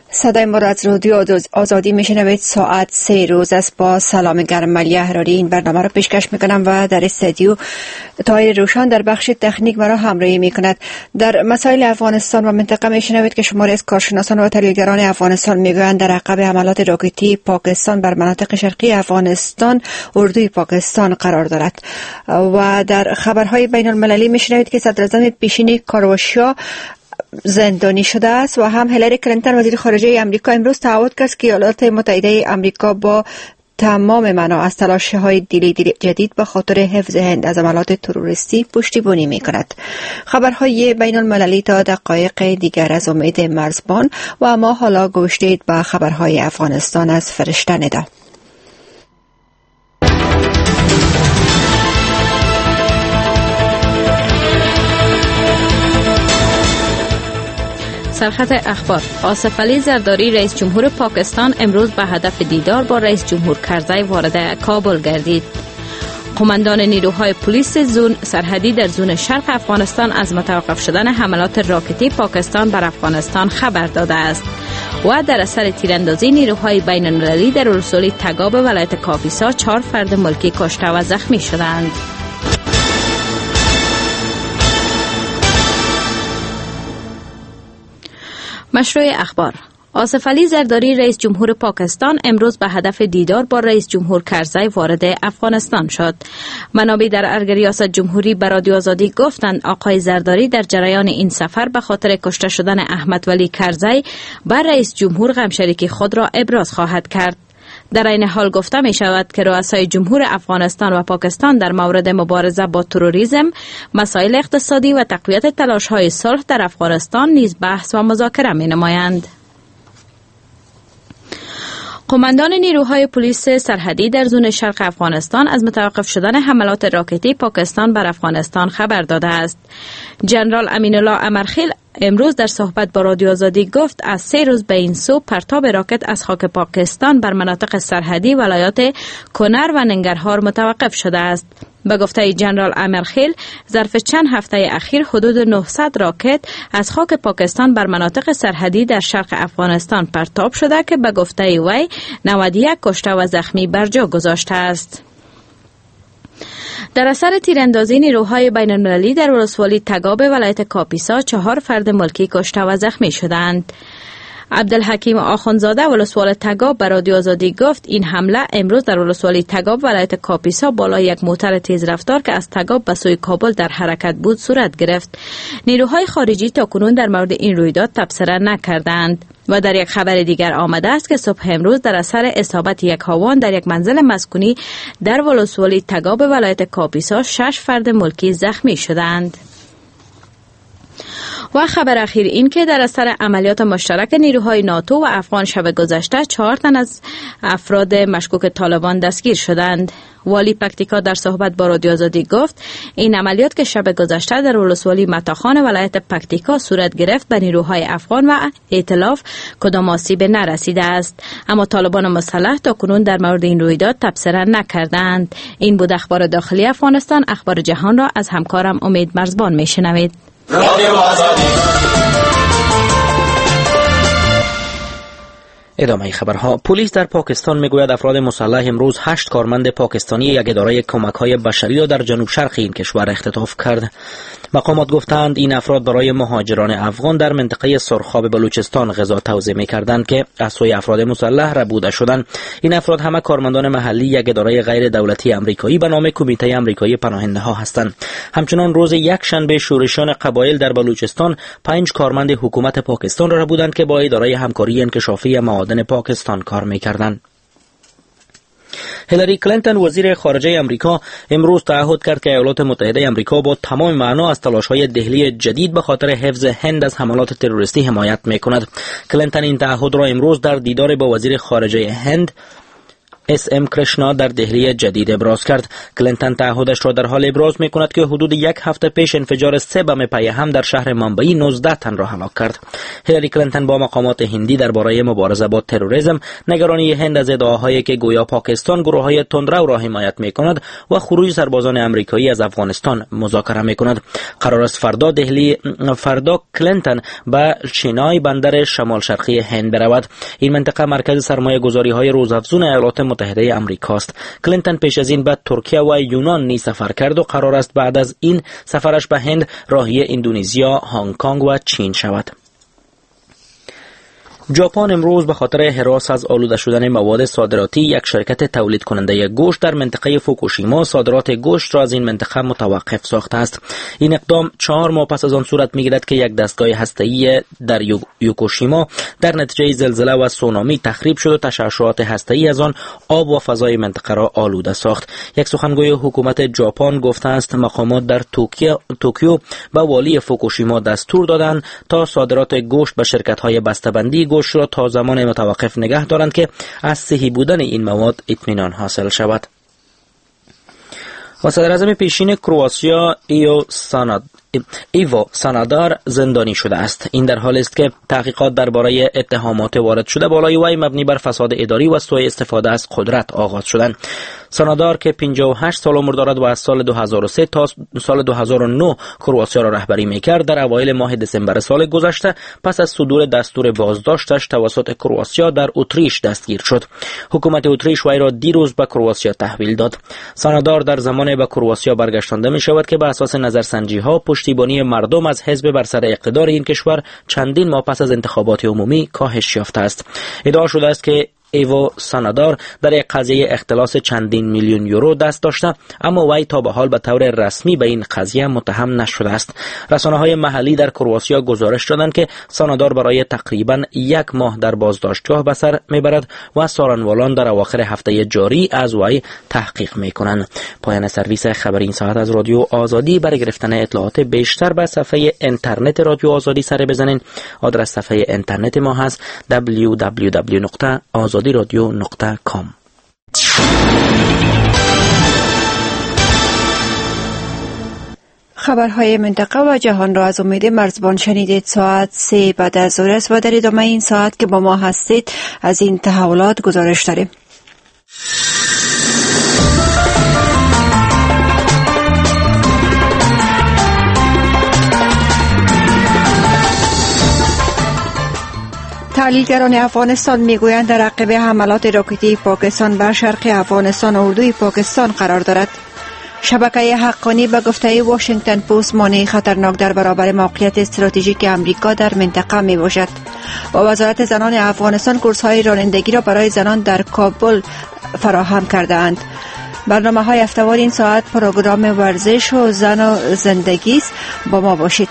صدای ما را از رادیو آزادی میشنوید. ساعت 3 روز است. با سلام گرم ملی احراری این برنامه را پیشکش میکنم و در استودیو طاهر روشان در بخش تکنیک مرا همراهی میکند. در مسائل افغانستان و منطقه میشنوید که شماری از کارشناسان و تحلیلگران افغانستان میگویند در عقب حملات راکتی پاکستان بر مناطق شرقی افغانستان اردوی پاکستان قرار دارد. و در خبرهای بین المللی میشنوید که صدراعظم پیشین کرواشیا زندانی شده است و هم هیلاری کلینتون وزیر خارجه امریکا امروز تعهد کرد که ایالات متحده امریکا با تمام معنا از تلاش‌های جدید به خاطر حفظ هند از عملات تروریستی پشتیبانی می‌کند. خبرهای بین المللی تا دقایق دیگر از امید مرزبان و ما حالا گوش دهید به خبرهای افغانستان از فرشته ندا. سرخط اخبار: آصف علی زرداری رئیس جمهور پاکستان امروز به هدف دیدار با رئیس جمهور کرزی وارد کابل گردید. قماندان نیروهای پلیس زون سرحدی در زون شرق افغانستان از متوقف شدن حملات راکتی پاکستان بر افغانستان خبر داده است و در اثر تیراندازی نیروهای بین المللی در ولسوالی تگاب ولایت کاپیسا 4 فرد ملکی کشته و زخمی شدند. مشروع اخبار: آصف علی زرداری رئیس جمهور پاکستان امروز به هدف دیدار با رئیس جمهور کرزی وارد افغانستان شد. منابع در ارگ ریاست جمهوری به رادیو آزادی گفتند آقای زرداری در جریان این سفر به خاطر کشته شدن احمد ولی کرزی بر رئیس جمهور غمشریکی خود را ابراز خواهد کرد. در این حال گفته می شود که رؤسای جمهور افغانستان و پاکستان در مورد مبارزه با تروریسم، مسائل اقتصادی و تقویت تلاش‌های صلح در افغانستان نیز بحث و مذاکره می نمایند. قماندان نیروهای پلیس سرحدی در زون شرق افغانستان از متوقف شدن حملات راکتی پاکستان بر افغانستان خبر داده است. جنرال امین الله امرخیل امروز در صحبت با رادیو آزادی گفت از 3 روز به این سو پرتاب راکت از خاک پاکستان بر مناطق سرحدی ولایات کنر و ننگرهار متوقف شده است. به گفته جنرال امرخیل ظرف چند هفته اخیر حدود 900 راکت از خاک پاکستان بر مناطق سرحدی در شرق افغانستان پرتاب شده که به گفته وی 91 کشته و زخمی بر جا گذاشته است. در اثر تیراندازی نیروهای بین المللی در ولسوالی تگاب ولایت کاپیسا 4 فرد ملکی کشته و زخمی شدند. عبدالحکیم آخوندزاده ولسوال تگاب به رادیو آزادی گفت این حمله امروز در ولسوالی تگاب ولایت کاپیسا بالای یک موتر تیز رفتار که از تگاب به سوی کابل در حرکت بود صورت گرفت. نیروهای خارجی تاکنون در مورد این رویداد تبصره نکردند. و در یک خبر دیگر آمده است که صبح امروز در اثر اصابت یک هاوان در یک منزل مسکونی در ولسوالی تگاب ولایت کاپیسا 6 فرد ملکی زخمی شدند. و خبر اخیر این که در اثر عملیات مشترک نیروهای ناتو و افغان شب گذشته 4 تن از افراد مشکوک طالبان دستگیر شدند. والی پکتیکا در صحبت با رادیو آزادی گفت این عملیات که شب گذشته در ولسوالی متاخان ولایت پکتیکا صورت گرفت به نیروهای افغان و ائتلاف کدام آسیب نرسیده است، اما طالبان مسلح تاکنون در مورد این رویداد تبصره نکردند. این بود اخبار داخلی افغانستان. اخبار جهان را از همکارم امید مرزبان میشنوید. ادامه خبرها. پلیس در پاکستان میگوید افراد مسلح امروز 8 کارمند پاکستانی یک اداره کمک‌های بشری را در جنوب شرق این کشور اختطاف کرد. مقامات گفتند این افراد برای مهاجران افغان در منطقه سرخاب بلوچستان غذا توزیع می‌کردند که از سوی افراد مسلح ربوده شدند. این افراد همه کارمندان محلی یک اداره غیر دولتی آمریکایی به نام کمیته آمریکایی پناهنده‌ها هستند. همچنین روز یکشنبه شورشیان قبایل در بلوچستان 5 کارمند حکومت پاکستان را ربودند که با اداره همکاری انکشافی معادن پاکستان کار می‌کردند. هیلاری کلینتون وزیر خارجه امریکا امروز تعهد کرد که ایالات متحده امریکا با تمام معنا از تلاش‌های دهلی جدید به خاطر حفظ هند از حملات تروریستی حمایت می‌کند. کلینتون این تعهد را امروز در دیدار با وزیر خارجه هند SM کرشنا در دهلی جدید ابراز کرد. کلینتون تعهدش را در حال ابراز می‌کند که حدود یک هفته پیش انفجار 3 بم پایه هم در شهر ممبئی 19 تن را هلاک کرد. هیلاری کلینتون با مقامات هندی درباره مبارزه با تروریسم، نگرانی هند از ادعاهایی که گویا پاکستان گروه‌های تندرو را حمایت می‌کند و خروج سربازان آمریکایی از افغانستان مذاکره می‌کند. قرار است فردا کلینتون به چینای بندر شمال شرقی هند برود. این منطقه مرکز سرمایه‌گذاری‌های روزافزون ایالات متحده آمریکا است. کلینتون پیش از این به ترکیه و یونان نیز سفر کرد و قرار است بعد از این سفرش به هند راهی اندونزیا، هنگ کنگ و چین شود. ژاپن امروز به خاطر هراس از آلوده شدن مواد صادراتی یک شرکت تولید کننده گوشت در منطقه فوکوشیما صادرات گوشت را از این منطقه متوقف ساخته است. این اقدام 4 ماه پس از آن صورت می‌گیرد که یک دستگاه هسته‌ای در یوکوشیما در نتیجه زلزله و سونامی تخریب شد و تشعشعات هسته‌ای از آن آب و فضای منطقه را آلوده ساخت. یک سخنگوی حکومت ژاپن گفته است مقامات در توکیو به والی فوکوشیما دستور دادند تا صادرات گوشت به شرکت‌های بسته‌بندی گوشت را تا زمان متوقف نگه دارند که از صحیح بودن این مواد اطمینان حاصل شود. و صدر اعظم پیشین کرواتیا ایوو سانادار زندانی شده است. این در حالی است که تحقیقات درباره اتهامات وارد شده بالای وی مبنی بر فساد اداری و سوء استفاده از قدرت آغاز شدند. سانادار که 58 سال عمر دارد و از سال 2003 تا سال 2009 کرواتیا را رهبری می‌کرد، در اوایل ماه دسامبر سال گذشته پس از صدور دستور بازداشتش توسط کرواتیا در اتریش دستگیر شد. حکومت اتریش وی را دیروز به کرواتیا تحویل داد. سانادار در زمان به کرواتیا برگشتانده می‌شود که به اساس نظرسنجی‌ها پشتیبانی مردم از حزب بر سر اقتدار این کشور چندین ماه پس از انتخابات عمومی کاهش یافته است. ادعا شده است که ایوو سانادار در یک قضیه اختلاس چندین میلیون یورو دست داشته، اما وی تا به حال به طور رسمی به این قضیه متهم نشده است. رسانه‌های محلی در کرواتیا گزارش دادند که سانادار برای تقریباً 1 ماه در بازداشتگاه به سر میبرد و سارنوالان در اواخر هفته جاری از وی تحقیق میکنند. پایان سرویس خبری این ساعت از رادیو آزادی. برای گرفتن اطلاعات بیشتر به صفحه اینترنت رادیو آزادی سر بزنید. آدرس صفحه اینترنت ما هست www.azadiradio.com. خبرهای منطقه و جهان را از امید مرزبان شنیدید. ساعت 3 بعد از ظهر است و در ادامه این ساعت که با ما هستید از این تحولات گزارش داریم. تحلیلگران افغانستان میگویند در عقب حملات راکتی پاکستان بر شرق افغانستان اردوی پاکستان قرار دارد. شبکه حقانی به گفته واشنگتن پست مانع خطرناک در برابر موقعیت استراتژیک امریکا در منطقه می باشد. و وزارت زنان افغانستان کورس‌های رانندگی را برای زنان در کابل فراهم کرده اند. برنامه های هفته‌وار این ساعت پروگرام ورزش و زن و زندگی است. با ما باشید.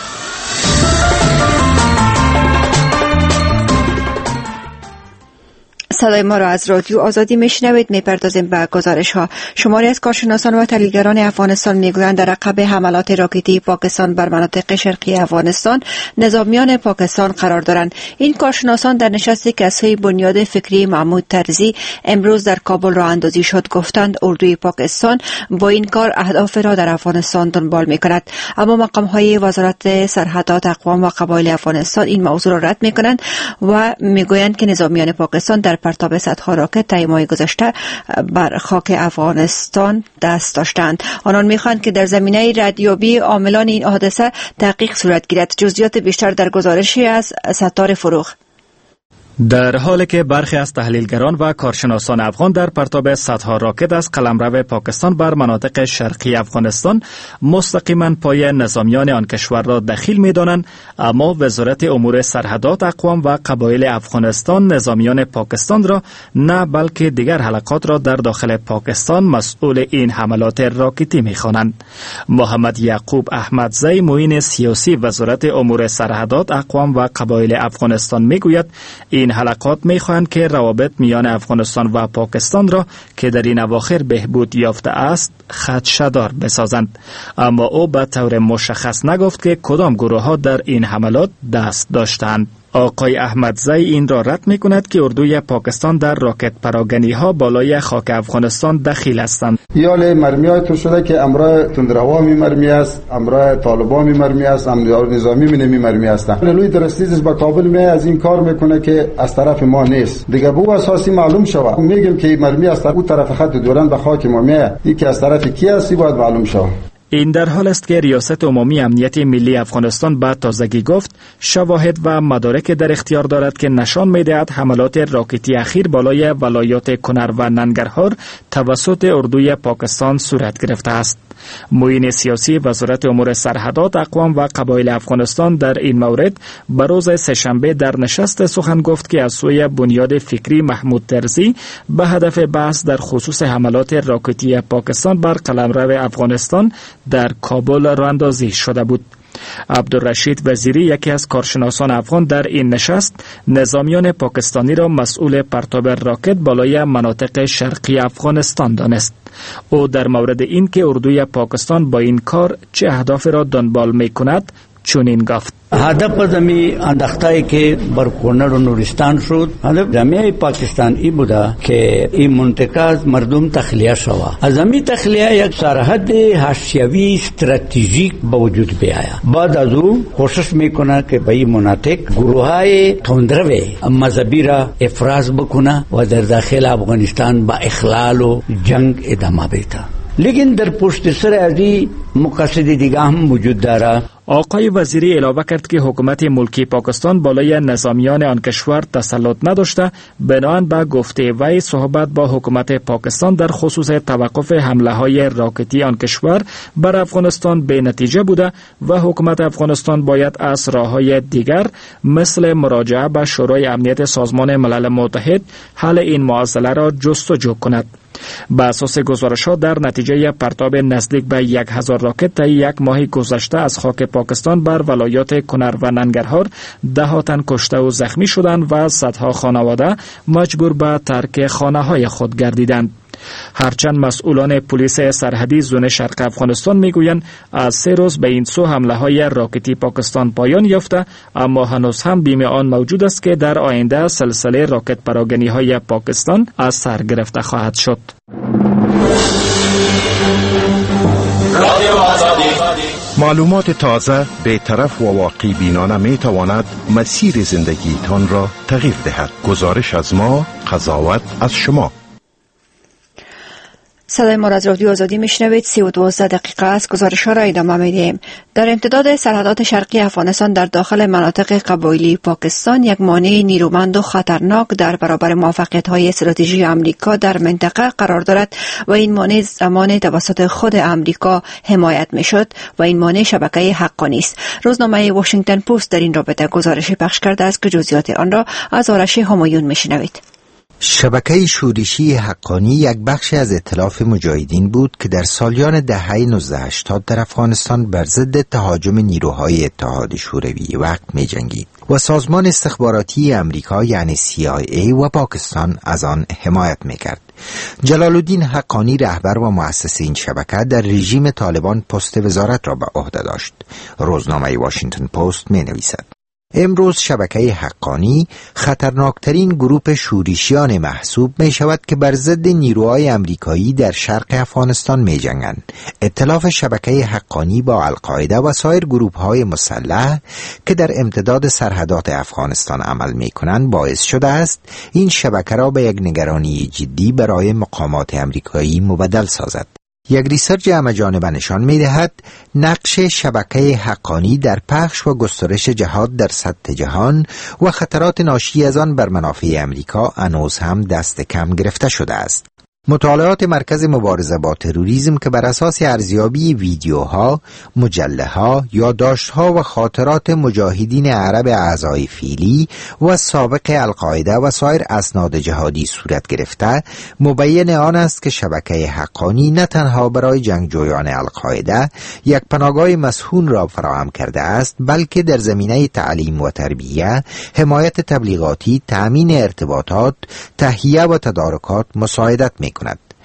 صدای ما را از رادیو آزادی میشنوید. میپردازیم به گزارش ها. شماری از کارشناسان و تحلیلگران افغانستان میگویند در عقب حملات راکتی پاکستان بر مناطق شرقی افغانستان نظامیان پاکستان قرار دارند. این کارشناسان در نشستی که از سوی بنیاد فکری محمود طرزی امروز در کابل راه اندازی شد گفتند اردوی پاکستان با این کار اهداف را در افغانستان دنبال میکند. اما مقام های وزارت سرحدات اقوام و قبایل افغانستان این موضوع را رد میکنند و میگویند که نظامیان پاکستان در پرتاب صدها راکت طی ماه گذشته بر خاک افغانستان دست داشتند. آنان میخواهند که در زمینه ردیابی عاملان این حادثه تحقیق صورت گیرد. جزئیات بیشتر در گزارشی از ستار فروغ. در حالی که برخی از تحلیلگران و کارشناسان افغان در پرتاب صدها راکت از قلمرو پاکستان بر مناطق شرقی افغانستان مستقیما پای نظامیان آن کشور را دخیل می‌دانند، اما وزارت امور سرحدات اقوام و قبایل افغانستان نظامیان پاکستان را نه بلکه دیگر حلقات را در داخل پاکستان مسئول این حملات راکتی می‌خوانند. محمد یعقوب احمدزی معین سیاسی وزارت امور سرحدات اقوام و قبایل افغانستان می‌گوید این حلقات می‌خواهند که روابط میان افغانستان و پاکستان را که در این اواخر بهبود یافته است خدشه‌دار بسازند، اما او به طور مشخص نگفت که کدام گروه‌ها در این حملات دست داشتند. آقای احمدزی این را رد می کند که اردوی پاکستان در راکت پراگنی ها بالای خاک افغانستان دخیل هستند. یال مرمیای تو شده که امرای تندروا می مرمی است، امرای طالبان می مرمی است، امرای نظامی می مرمی هستند. لوی درستیز با کابل می از این کار میکنه که از طرف ما نیست. دیگه بو اساسی معلوم شود. میگیم که مرمی از اون طرف خط دوران به خاک ما میاد. این که از طرف کی است باید معلوم شود. این در حال است که ریاست عمومی امنیت ملی افغانستان به تازگی گفت شواهد و مدارک در اختیار دارد که نشان می‌دهد حملات راکتی اخیر بالای ولایات کنر و ننگرهار توسط اردوی پاکستان صورت گرفته است. معین سیاسی وزارت امور سرحدات اقوام و قبایل افغانستان در این مورد به روز سه‌شنبه در نشست سخن گفت که از سوی بنیاد فکری محمود طرزی به هدف بحث در خصوص حملات راکتی پاکستان بر قلمرو افغانستان در کابل راه‌اندازی شده بود. عبدالرشید وزیری یکی از کارشناسان افغان در این نشست نظامیان پاکستانی را مسئول پرتاب راکت بالای مناطق شرقی افغانستان دانست. او در مورد این که اردوی پاکستان با این کار چه اهداف را دنبال می کند چنین گفت: هدف زمی انداخته‌ای که بر کنر و نورستان شد، هدف جامعه پاکستان ای بوده که این منطقه از مردم تخلیه شود. از این تخلیه یک سرحد حاشیوی استراتژیک به وجود بیاید. بعد از او کوشش میکنه که به این مناطق گروه‌های تندرو مذهبی را افراز بکنه و در داخل افغانستان با اخلال و جنگ ادامه بده. لیکن در پشت سر از این مقاصد دیگه هم وجود داره. آقای وزیری علاوه کرد که حکومت ملکی پاکستان بالای نظامیان آن کشور تسلط نداشته، بنابراین به گفته وی صحبت با حکومت پاکستان در خصوص توقف حمله های راکتی آن کشور بر افغانستان به نتیجه بوده و حکومت افغانستان باید از راه‌های دیگر مثل مراجعه به شورای امنیت سازمان ملل متحد حل این معضله را جستجو کند. به اساس گزارش‌ها در نتیجه پرتاب نزدیک به 1000 راکت طی یک ماه گذشته از خاک پاکستان بر ولایات کنر و ننگرهار 10 تن کشته و زخمی شدند و صدها خانواده مجبور به ترک خانه‌های خود گردیدند. هرچند مسئولان پلیس سرحدی زون شرق افغانستان میگویند از 3 روز به این سو حمله های راکتی پاکستان پایان یافته، اما هنوز هم بیم آن موجود است که در آینده سلسله راکت پراگنی های پاکستان از سر گرفته خواهد شد. معلومات تازه، بی‌طرف و واقعی بینانه می تواند مسیر زندگی تان را تغییر دهد. گزارش از ما، قضاوت از شما. صدای ما را از رادیو آزادی میشنوید. 3:12 دقیقه است. گزارش ها را ادامه میدیم. در امتداد سرحدات شرقی افغانستان در داخل مناطق قبایلی پاکستان یک مانع نیرومند و خطرناک در برابر موفقیت های استراتژی آمریکا در منطقه قرار دارد و این مانع زمان توسط خود آمریکا حمایت میشد و این مانع شبکه حقانی است. روزنامه واشنگتن پست در این رابطه گزارشی پخش کرده است که جزئیات آن را از آرش همایون میشنوید. شبکه شورشی حقانی یک بخش از ائتلاف مجاهدین بود که در سالیان دهه 1980 در افغانستان بر ضد تهاجم نیروهای اتحاد شوروی وقت می جنگید و سازمان استخباراتی امریکا یعنی CIA و پاکستان از آن حمایت می کرد. جلال الدین حقانی رهبر و مؤسس این شبکه در رژیم طالبان پست وزارت را به عهده داشت. روزنامه واشنگتن پست می نویسد: امروز شبکه حقانی خطرناکترین گروه شورشیان محسوب می شود که بر ضد نیروهای امریکایی در شرق افغانستان می جنگند. ائتلاف شبکه حقانی با القاعده و سایر گروه‌های مسلح که در امتداد سرحدات افغانستان عمل می کنند باعث شده است این شبکه را به یک نگرانی جدی برای مقامات امریکایی مبدل سازد. یک ریسرچ همه‌جانبه نشان می‌دهد نقش شبکه حقانی در پخش و گسترش جهاد در سطح جهان و خطرات ناشی از آن بر منافع امریکا هنوز هم دست کم گرفته شده است. مطالعات مرکز مبارزه با تروریسم که بر اساس ارزیابی ویدیوها، مجله‌ها، یادداشت‌ها و خاطرات مجاهدین عرب اعضای فیلی و سابق القاعده و سایر اسناد جهادی صورت گرفته، مبین آن است که شبکه حقانی نه تنها برای جنگجویان القاعده یک پناهگاه مسکون را فراهم کرده است، بلکه در زمینه تعلیم و تربیت، حمایت تبلیغاتی، تأمین ارتباطات، تهیه و تدارکات مساعدت کند.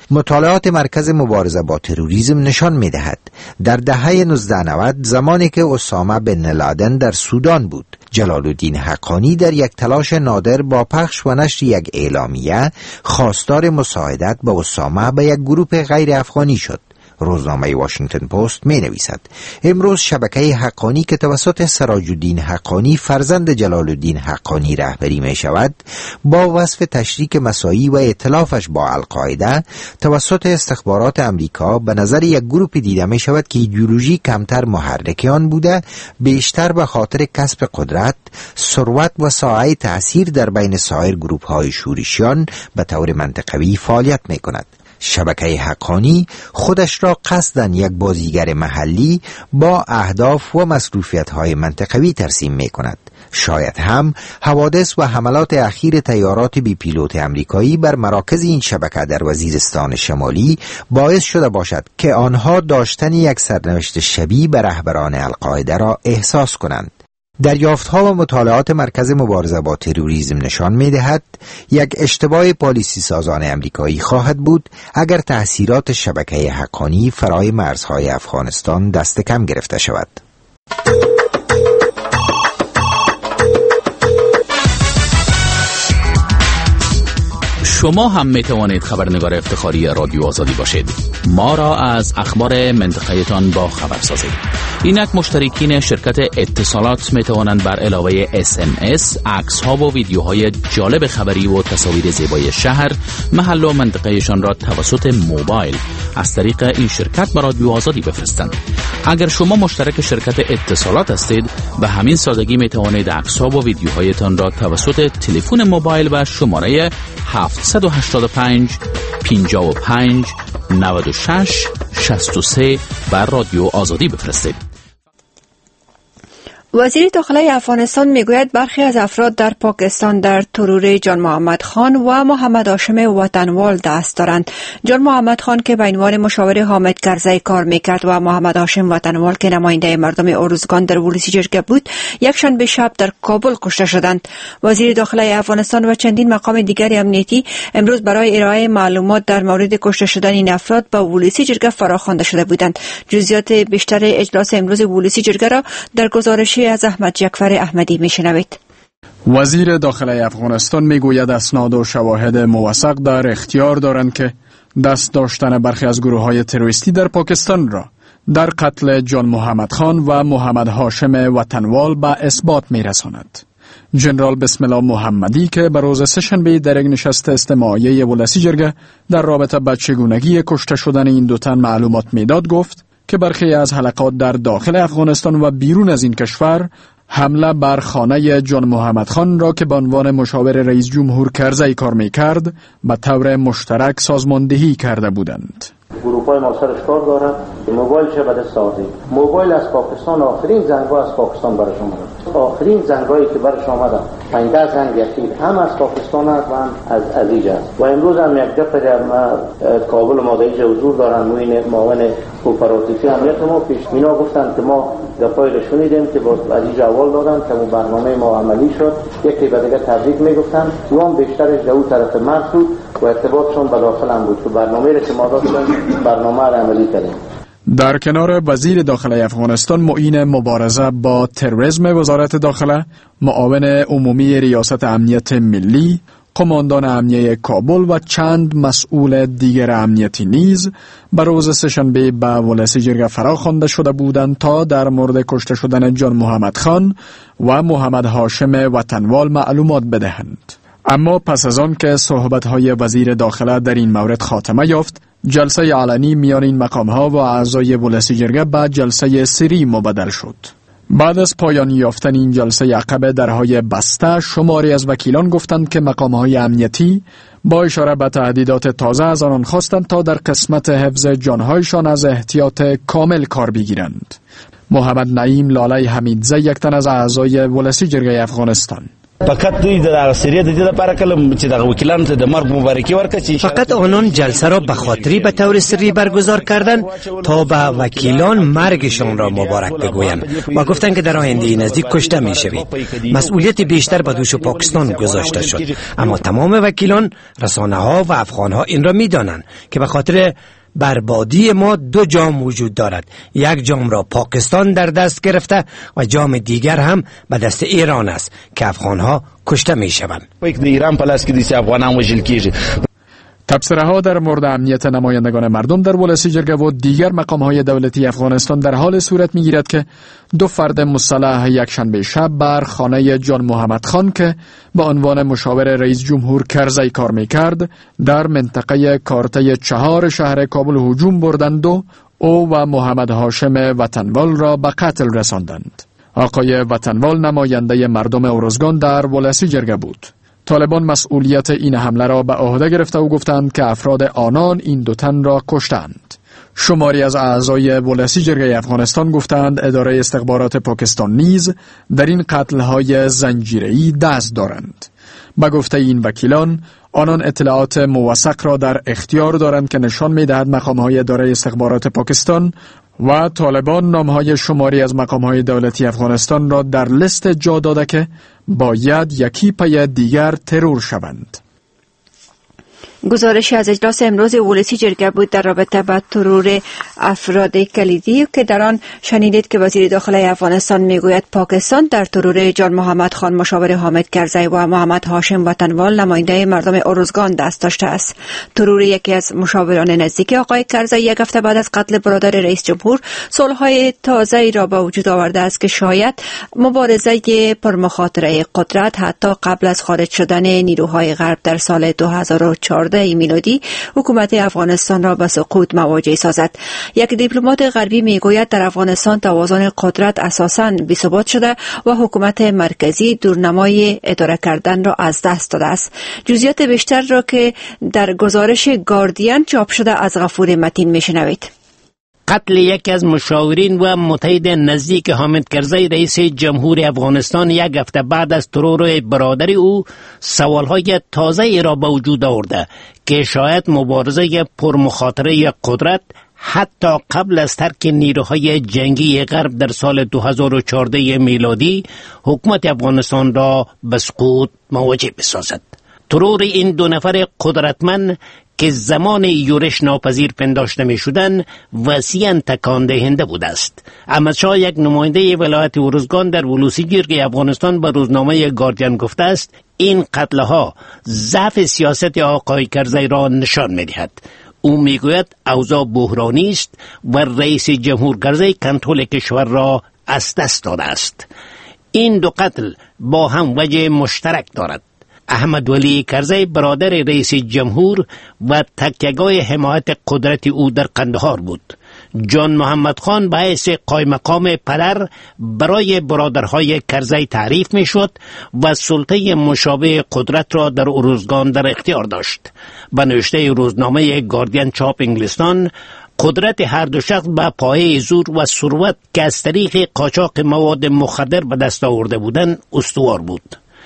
مطالعات مرکز مبارزه با تروریسم نشان می‌دهد در دهه 1990 زمانی که اسامه بن لادن در سودان بود، جلال الدین حقانی در یک تلاش نادر با پخش و نشر یک اعلامیه خواستار مساعدت با اسامه به یک گروه غیر افغانی شد. روزنامه واشنگتن پست می نویسد امروز شبکه حقانی که توسط سراج الدین حقانی فرزند جلال الدین حقانی رهبری می شود، با وصف تشریک مساعی و ائتلافش با القاعده توسط استخبارات امریکا به نظر یک گروه دیده می شود که ایدئولوژی کمتر محرک آن بوده، بیشتر به خاطر کسب قدرت، ثروت و ساحه تأثیر در بین سایر گروه های شورشیان به طور منطقوی فعالیت می کند. شبکه حقانی خودش را قصداً یک بازیگر محلی با اهداف و مصروفیت‌های منطقوی ترسیم می‌کند. شاید هم حوادث و حملات اخیر طیارات بی پیلوت امریکایی بر مراکز این شبکه در وزیرستان شمالی باعث شده باشد که آنها داشتن یک سرنوشت شبیه به رهبران القاعده را احساس کنند. دریافت‌ها و مطالعات مرکز مبارزه با تروریسم نشان می‌دهد یک اشتباه پالیسی سازان امریکایی خواهد بود اگر تأثیرات شبکه حقانی فرای مرزهای افغانستان دست کم گرفته شود. شما هم می توانید خبرنگار افتخاری رادیو آزادی باشید. ما را از اخبار منطقه‌تان با خبر سازید. اینک مشترکین شرکت اتصالات می توانند بر علاوه SMS عکس ها و ویدیوهای جالب خبری و تصاویر زیبای شهر، محل و منطقهشان را توسط موبایل از طریق این شرکت به رادیو آزادی بفرستند. اگر شما مشترک شرکت اتصالات هستید، به همین سادگی می توانید عکس ها و ویدیوهایتان را توسط تلفن موبایل و شماره 785 55 96 63 بر رادیو آزادی بفرستید. وزیر داخلی افغانستان میگوید برخی از افراد در پاکستان در ترور جان محمد خان و محمد هاشم وطنوال دست دارند. جان محمد خان که به عنوان مشاور حامد کرزی کار میکرد و محمد هاشم وطنوال که نماینده مردم ارزگان در ولسی جرگه بود، یکشنبه شب در کابل کشته شدند. وزیر داخلی افغانستان و چندین مقام دیگر امنیتی امروز برای ارائه معلومات در مورد کشته شدن این افراد به ولسی جرگه فراخوانده شده بودند. جزئیات بیشتر اجلاس امروز ولسی جرگه را در گزارشی از احمد جعفر احمدی میشنوید. وزیر داخلی افغانستان میگوید اسناد و شواهد موثق در اختیار دارند که دست داشتن برخی از گروه‌های تروریستی در پاکستان را در قتل جان محمد خان و محمد هاشم وطنوال به اثبات میرساند. جنرال بسم الله محمدی که به روز سه‌شنبه در یک نشست اجتماعی ولسی جرگه در رابطه با چگونگی کشته شدن این دو تن معلومات میداد، گفت که برخی از حلقات در داخل افغانستان و بیرون از این کشور حمله بر خانه جان محمد خان را که به عنوان مشاور رئیس جمهور کرزی کار میکرد به طور مشترک سازماندهی کرده بودند. گروه‌های ما سرش کار دارن، موبایل چه بده سازی. موبایل از پاکستان آخرین زنگ‌ها از پاکستان برش اومد. آخرین زنگ‌هایی که برش اومد 15 زنگ یکی هم از پاکستان است و هم از عزیز است. و امروز هم یک دفعه در کابل ما در حضور دارن معاون کوپراتیفی امنیت ما پیش اینا گفتن که ما دفعه شنیدیم که با عزیز اول دادن که برنامه ما عملی شد. یکی به دیگه تبریک میگفتن، دوام بیشترش در اون طرف مرز بود و ارتباطشون به داخل هم بود که برنامه را که ما داشتیم برنامه را عملی کردیم. در کنار وزیر داخلی افغانستان، معین مبارزه با تروریسم وزارت داخله، معاون عمومی ریاست امنیت ملی، قماندان امنیه کابل و چند مسئول دیگر امنیتی نیز به روز سه‌شنبه به ولسی جرگه فراخوانده شده بودند تا در مورد کشته شدن جان محمد خان و محمد هاشم وطنوال معلومات بدهند. اما پس از آن که صحبت‌های وزیر داخله در این مورد خاتمه یافت، جلسه علنی میان این مقام‌ها و اعضای ولسی جرگه به جلسه سری مبدل شد. بعد از پایان یافتن این جلسه عقب درهای بسته، شماری از وکیلان گفتند که مقام‌های امنیتی با اشاره به تهدیدات تازه از آنان خواستند تا در قسمت حفظ جان‌هایشان از احتیاط کامل کار بگیرند. محمد نعیم لاله حمیدزی، یک تن از اعضای ولسی جرگه افغانستان، فقط دوی د اکثریت د لپاره کلم چې د وکیلانو ته د مرګ مبارکي ورکړي. فقط آنان جلسه را به خاطری به طور سری برگزار کردند تا به وکیلان مرگشان را مبارک بگویند و گفتند که در آینده نزدیک کشته میشوید. مسئولیت بیشتر به دوش پاکستان گذاشته شد، اما تمام وکیلان، رسانه ها و افغان ها این را میدانند که به خاطر بربادی ما دو جام وجود دارد. یک جام را پاکستان در دست گرفته و جام دیگر هم به دست ایران است که افغانها کشته می شوند. ایران پلاس که دیسه افغانان وژل کیږي. تبصره ها در مورد امنیت نمایندگان مردم در ولسی جرگه و دیگر مقام های دولتی افغانستان در حال صورت می گیرد که دو فرد مسلح یکشنبه شب بر خانه جان محمد خان که به عنوان مشاور رئیس جمهور کرزی کار می کرد در منطقه کارته 4 شهر کابل هجوم بردند و او و محمد هاشم وطنوال را به قتل رساندند. آقای وطنوال نماینده مردم ارزگان در ولسی جرگه بود. طالبان مسئولیت این حمله را به عهده گرفته و گفتند که افراد آنان این دو تن را کشتند. شماری از اعضای ولسی جرگه افغانستان گفتند اداره استخبارات پاکستان نیز در این قتل‌های زنجیره‌ای دست دارند. به گفته این وکیلان، آنان اطلاعات موثق را در اختیار دارند که نشان می‌دهد مقام‌های اداره استخبارات پاکستان و طالبان نام‌های شماری از مقام‌های دولتی افغانستان را در لیست جا داده که باید یکی پی دیگر ترور شوند. گزارشی از اجلاس امروز ولسی جرگه بود در رابطه با ترور افراد کلیدی که در آن شنیدید که وزیر داخلی افغانستان میگوید پاکستان در ترور جان محمد خان مشاور حامد کرزی و محمد هاشم وطنوال نماینده مردم ارزگان دست داشته است. ترور یکی از مشاوران نزدیک آقای کرزی یک هفته بعد از قتل برادر رئیس جمهور صلح‌های تازه‌ای را به وجود آورده است که شاید مبارزه پرمخاطره قدرت حتی قبل از خارج شدن نیروهای غرب در سال 2014 میلادی حکومت افغانستان را به سقوط مواجه سازد. یک دیپلمات غربی میگوید در افغانستان توازن قدرت اساساً بی‌ثبات شده و حکومت مرکزی دورنمای اداره کردن را از دست داده است. جزئیات بیشتر را که در گزارش گاردین چاپ شده از غفور متین میشنوید. قتل یکی از مشاورین و متحد نزدیک حامد کرزی رئیس جمهور افغانستان یک هفته بعد از ترور برادر او سوالهای تازه را به وجود آورده که شاید مبارزه پرمخاطره قدرت حتی قبل از ترک نیروهای جنگی غرب در سال 2014 میلادی حکومت افغانستان را به سقوط مواجه بسازد. ترور این دو نفر قدرتمند که زمان یورش ناپذیر پنداشته می شدن وسیعاً تکان دهنده بوده است. احمدشاه یک نماینده ولایت ارزگان در ولسی جرگه افغانستان به روزنامه گاردین گفته است این قتلها ضعف سیاست آقای کرزی را نشان می دهد. او می گوید اوضاع بحرانی است و رئیس جمهور کرزی کنترل کشور را از دست داده است. این دو قتل با هم وجه مشترک دارد. احمد ولی کرزی برادر رئیس جمهور و تکیه‌گاه حمایت قدرت او در قندهار بود. جان محمد خان به حیث قائم مقام پدر برای برادرهای کرزی تعریف می شد و سلطه مشابه قدرت را در ارزگان در اختیار داشت. به نوشته روزنامه گاردین چاپ انگلستان، قدرت هر دو شخص به پایه زور و ثروت که از طریق قاچاق مواد مخدر به دست آورده بودند استوار بود.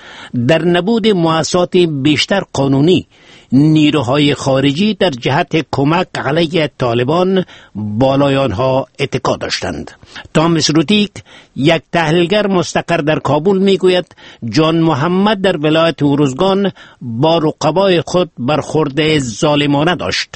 در نبود مؤسسات بیشتر قانونی، نیروهای خارجی در جهت کمک علیه طالبان بالای آنها اتکا داشتند. تامس روتیک، یک تحلیلگر مستقر در کابل میگوید جان محمد در ولایت ارزگان با رقبای خود برخورد ظالمانه داشت.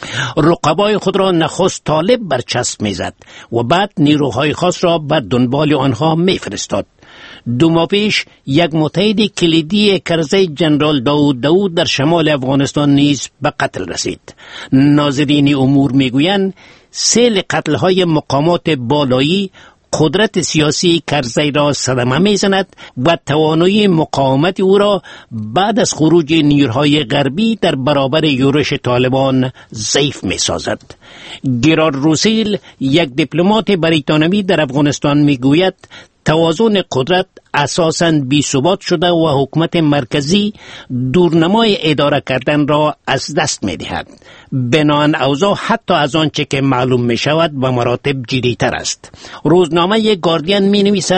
رقبای خود را نخست طالب برچسب میزد و بعد نیروهای خاص را به دنبال آنها میفرستاد. 2 ماه پیش یک متحد کلیدی کرزی جنرال داود در شمال افغانستان نیز به قتل رسید. ناظرین امور میگویند سیل قتل‌های مقامات بالایی قدرت سیاسی کرزی را صدمه میزند و توانایی مقاومت او را بعد از خروج نیروهای غربی در برابر یورش طالبان ضعیف میسازد. گرار روسیل، یک دیپلمات بریتانوی در افغانستان میگوید توازن قدرت اساساً بی‌ثبات شده و حکومت مرکزی دورنمای اداره کردن را از دست می‌دهد. بنابراین اوضاع حتی از آنچه که معلوم می‌شود به مراتب جدی‌تر است. روزنامه گاردین می‌نویسد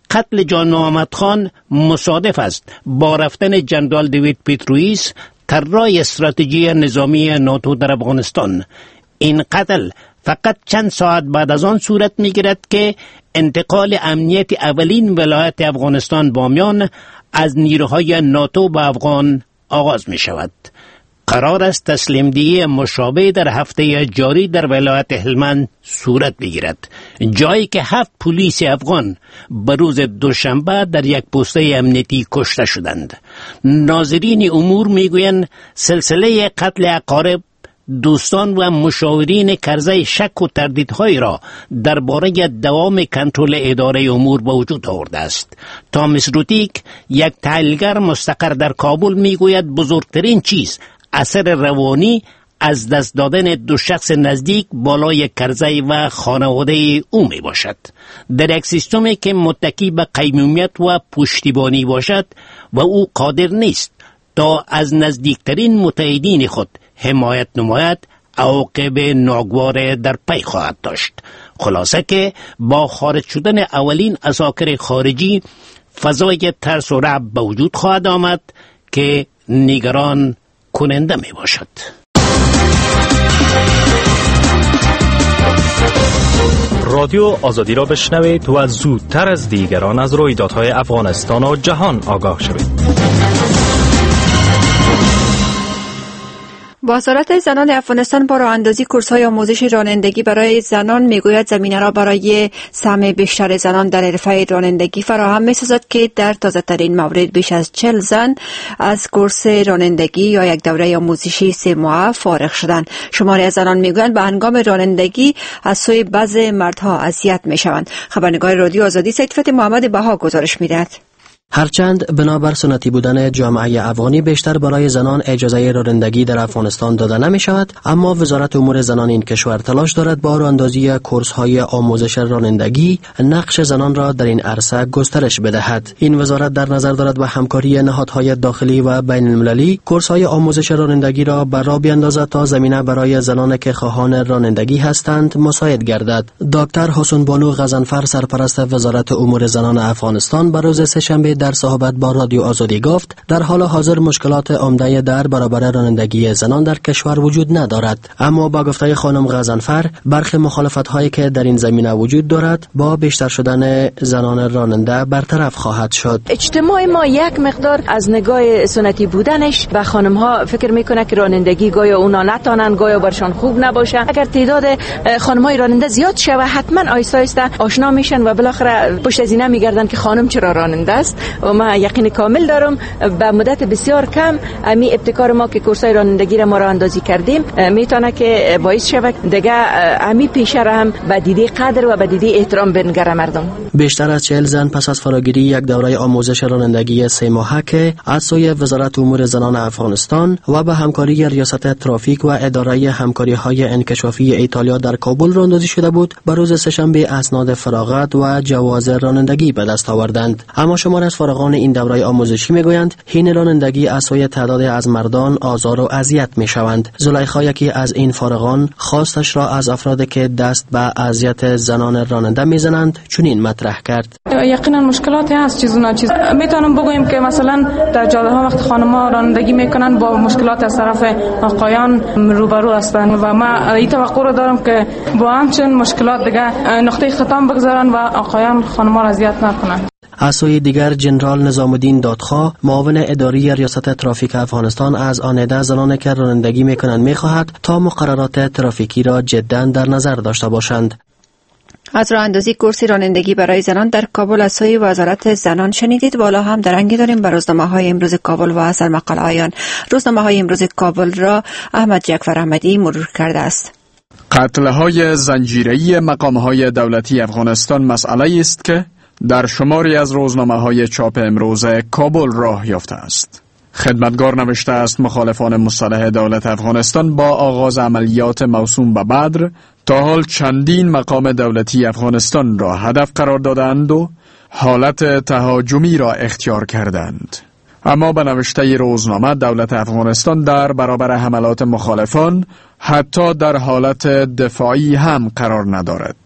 قتل جان محمد خان مصادف است با رفتن جنرال دیوید پیترویس طراح استراتژی نظامی ناتو در افغانستان. این قتل فقط چند ساعت بعد از آن صورت می‌گیرد که انتقال امنیت اولین ولایت افغانستان بامیان از نیروهای ناتو به افغان آغاز می شود. قرار است تسلیم دهی مشابه در هفته جاری در ولایت هلمند صورت بگیرد، جایی که 7 پلیس افغان به روز دوشنبه در یک پوسته امنیتی کشته شدند. ناظرین امور میگویند سلسله قتل اقارب، دوستان و مشاورین کرزی شک و تردیدهای را درباره دوام کنترل اداره امور به وجود آورده است. تامس روتیک، یک تحلیلگر مستقر در کابل، میگوید بزرگترین چیز اثر روانی از دست دادن 2 شخص نزدیک بالای کرزی و خانواده او می باشد. در یک سیستمی که متکی به قیمومیت و پشتیبانی باشد و او قادر نیست تا از نزدیکترین متحدین خود حمایت نماید، عواقب ناگوار در پی خواهد داشت. خلاصه که با خارج شدن اولین عساکر خارجی فضای ترس و رعب به وجود خواهد آمد که نگران کننده می باشد. رادیو آزادی را بشنوید و زودتر از دیگران از رویدادهای افغانستان و جهان آگاه شوید. وزارت زنان افغانستان با راه اندازی کورس‌های آموزش رانندگی برای زنان میگوید زمینه را برای سهم بیشتر زنان در حرفه رانندگی فراهم می‌سازد که در تازه‌ترین مورد بیش از 40 زن از کورس رانندگی یا یک دوره آموزشی 3 ماهه فارغ شدند. شماری از زنان میگویند به هنگام رانندگی از سوی بعضی مردها اذیت می‌شوند. خبرنگار رادیو آزادی سید فتح محمد بها گزارش می‌دهد. هرچند بنابر سنتی بودن جامعه افغانی بیشتر برای زنان اجازه رانندگی در افغانستان داده نمی شود، اما وزارت امور زنان این کشور تلاش دارد با راهاندازی کورس‌های آموزش رانندگی نقش زنان را در این عرصه گسترش بدهد. این وزارت در نظر دارد با همکاری نهادهای داخلی و بین المللی کورس‌های آموزش رانندگی را بر راه بیندازد تا زمینه برای زنان که خواهان رانندگی هستند مساعد گردد. دکتر حسن بانو غضنفر، سرپرست وزارت امور زنان افغانستان، بر روز سه‌شنبه در صحبت با رادیو آزادی گفت در حال حاضر مشکلات عمده در برابر رانندگی زنان در کشور وجود ندارد، اما با گفته خانم غضنفر برخی مخالفت‌هایی که در این زمینه وجود دارد با بیشتر شدن زنان راننده برطرف خواهد شد. اجتماع ما یک مقدار از نگاه سنتی بودنش به خانم‌ها فکر میکنه که رانندگی گایا اونا نتونن، گایا برشان خوب نباشه. اگر تعداد خانم‌های راننده زیاد شه حتما آیسته آیسته آشنا میشن و بالاخره پشت از اینا میگردن که خانم چرا راننده است. و ما یقین کامل دارم به مدت بسیار کم امی ابتکار ما که کورسای رانندگی را ما راه اندازی کردیم میتونه که باعث شود دیگه امی پیشه را هم به دیده قدر و به دیده احترام بنگره مردم. بیشتر از 40 زن پس از فراگیری یک دوره آموزش رانندگی 3 ماهه که از سوی وزارت امور زنان افغانستان و به همکاری ریاست ترافیک و اداره همکاری‌های انکشافی ایتالیا در کابل راه اندازی شده بود، بر روز سه‌شنبه اسناد فراغت و جواز رانندگی به دست آوردند. اما شمار از فارغان این دوره آموزشی میگویند حین رانندگی از سوی تعداد از مردان آزار و اذیت میشوند. زلیخا، یکی از این فارغان، خواستش را از افرادی که دست به اذیت زنان راننده میزنند چنین مطرح کرد. یقینا مشکلاتی هست، چیز میتونم بگویم که مثلا در جاده ها وقت خانم‌ها رانندگی میکنن با مشکلات از طرف آقایان روبرو هستند و ما این توقع رو دارم که با همچنین مشکلات دیگه نقطه ختم بگذارن و آقایان خانم‌ها را اذیت نکنن. از سوی دیگر جنرال نظام الدین دادخواه، معاون اداری ریاست ترافیک افغانستان، از آنیده زنان که رانندگی میکنند میخواهد تا مقررات ترافیکی را جدا در نظر داشته باشند. از راه اندازی کورس رانندگی برای زنان در کابل از سوی وزارت زنان شنیدید. بالا هم درنگی داریم بر روزنامه‌های امروز کابل و سرمقاله آیان. روزنامه‌های امروز کابل را احمد جعفر احمدی مرور کرده است. قتل‌های زنجیره‌ای مقام‌های دولتی افغانستان مسئله است که در شماری از روزنامه‌های چاپ امروز کابل راه یافته است. خدمتگار نوشته است مخالفان مصالحه دولت افغانستان با آغاز عملیات موسوم به بدر تا حال چندین مقام دولتی افغانستان را هدف قرار دادند و حالت تهاجمی را اختیار کردند. اما به نوشته روزنامه دولت افغانستان در برابر حملات مخالفان حتی در حالت دفاعی هم قرار ندارد.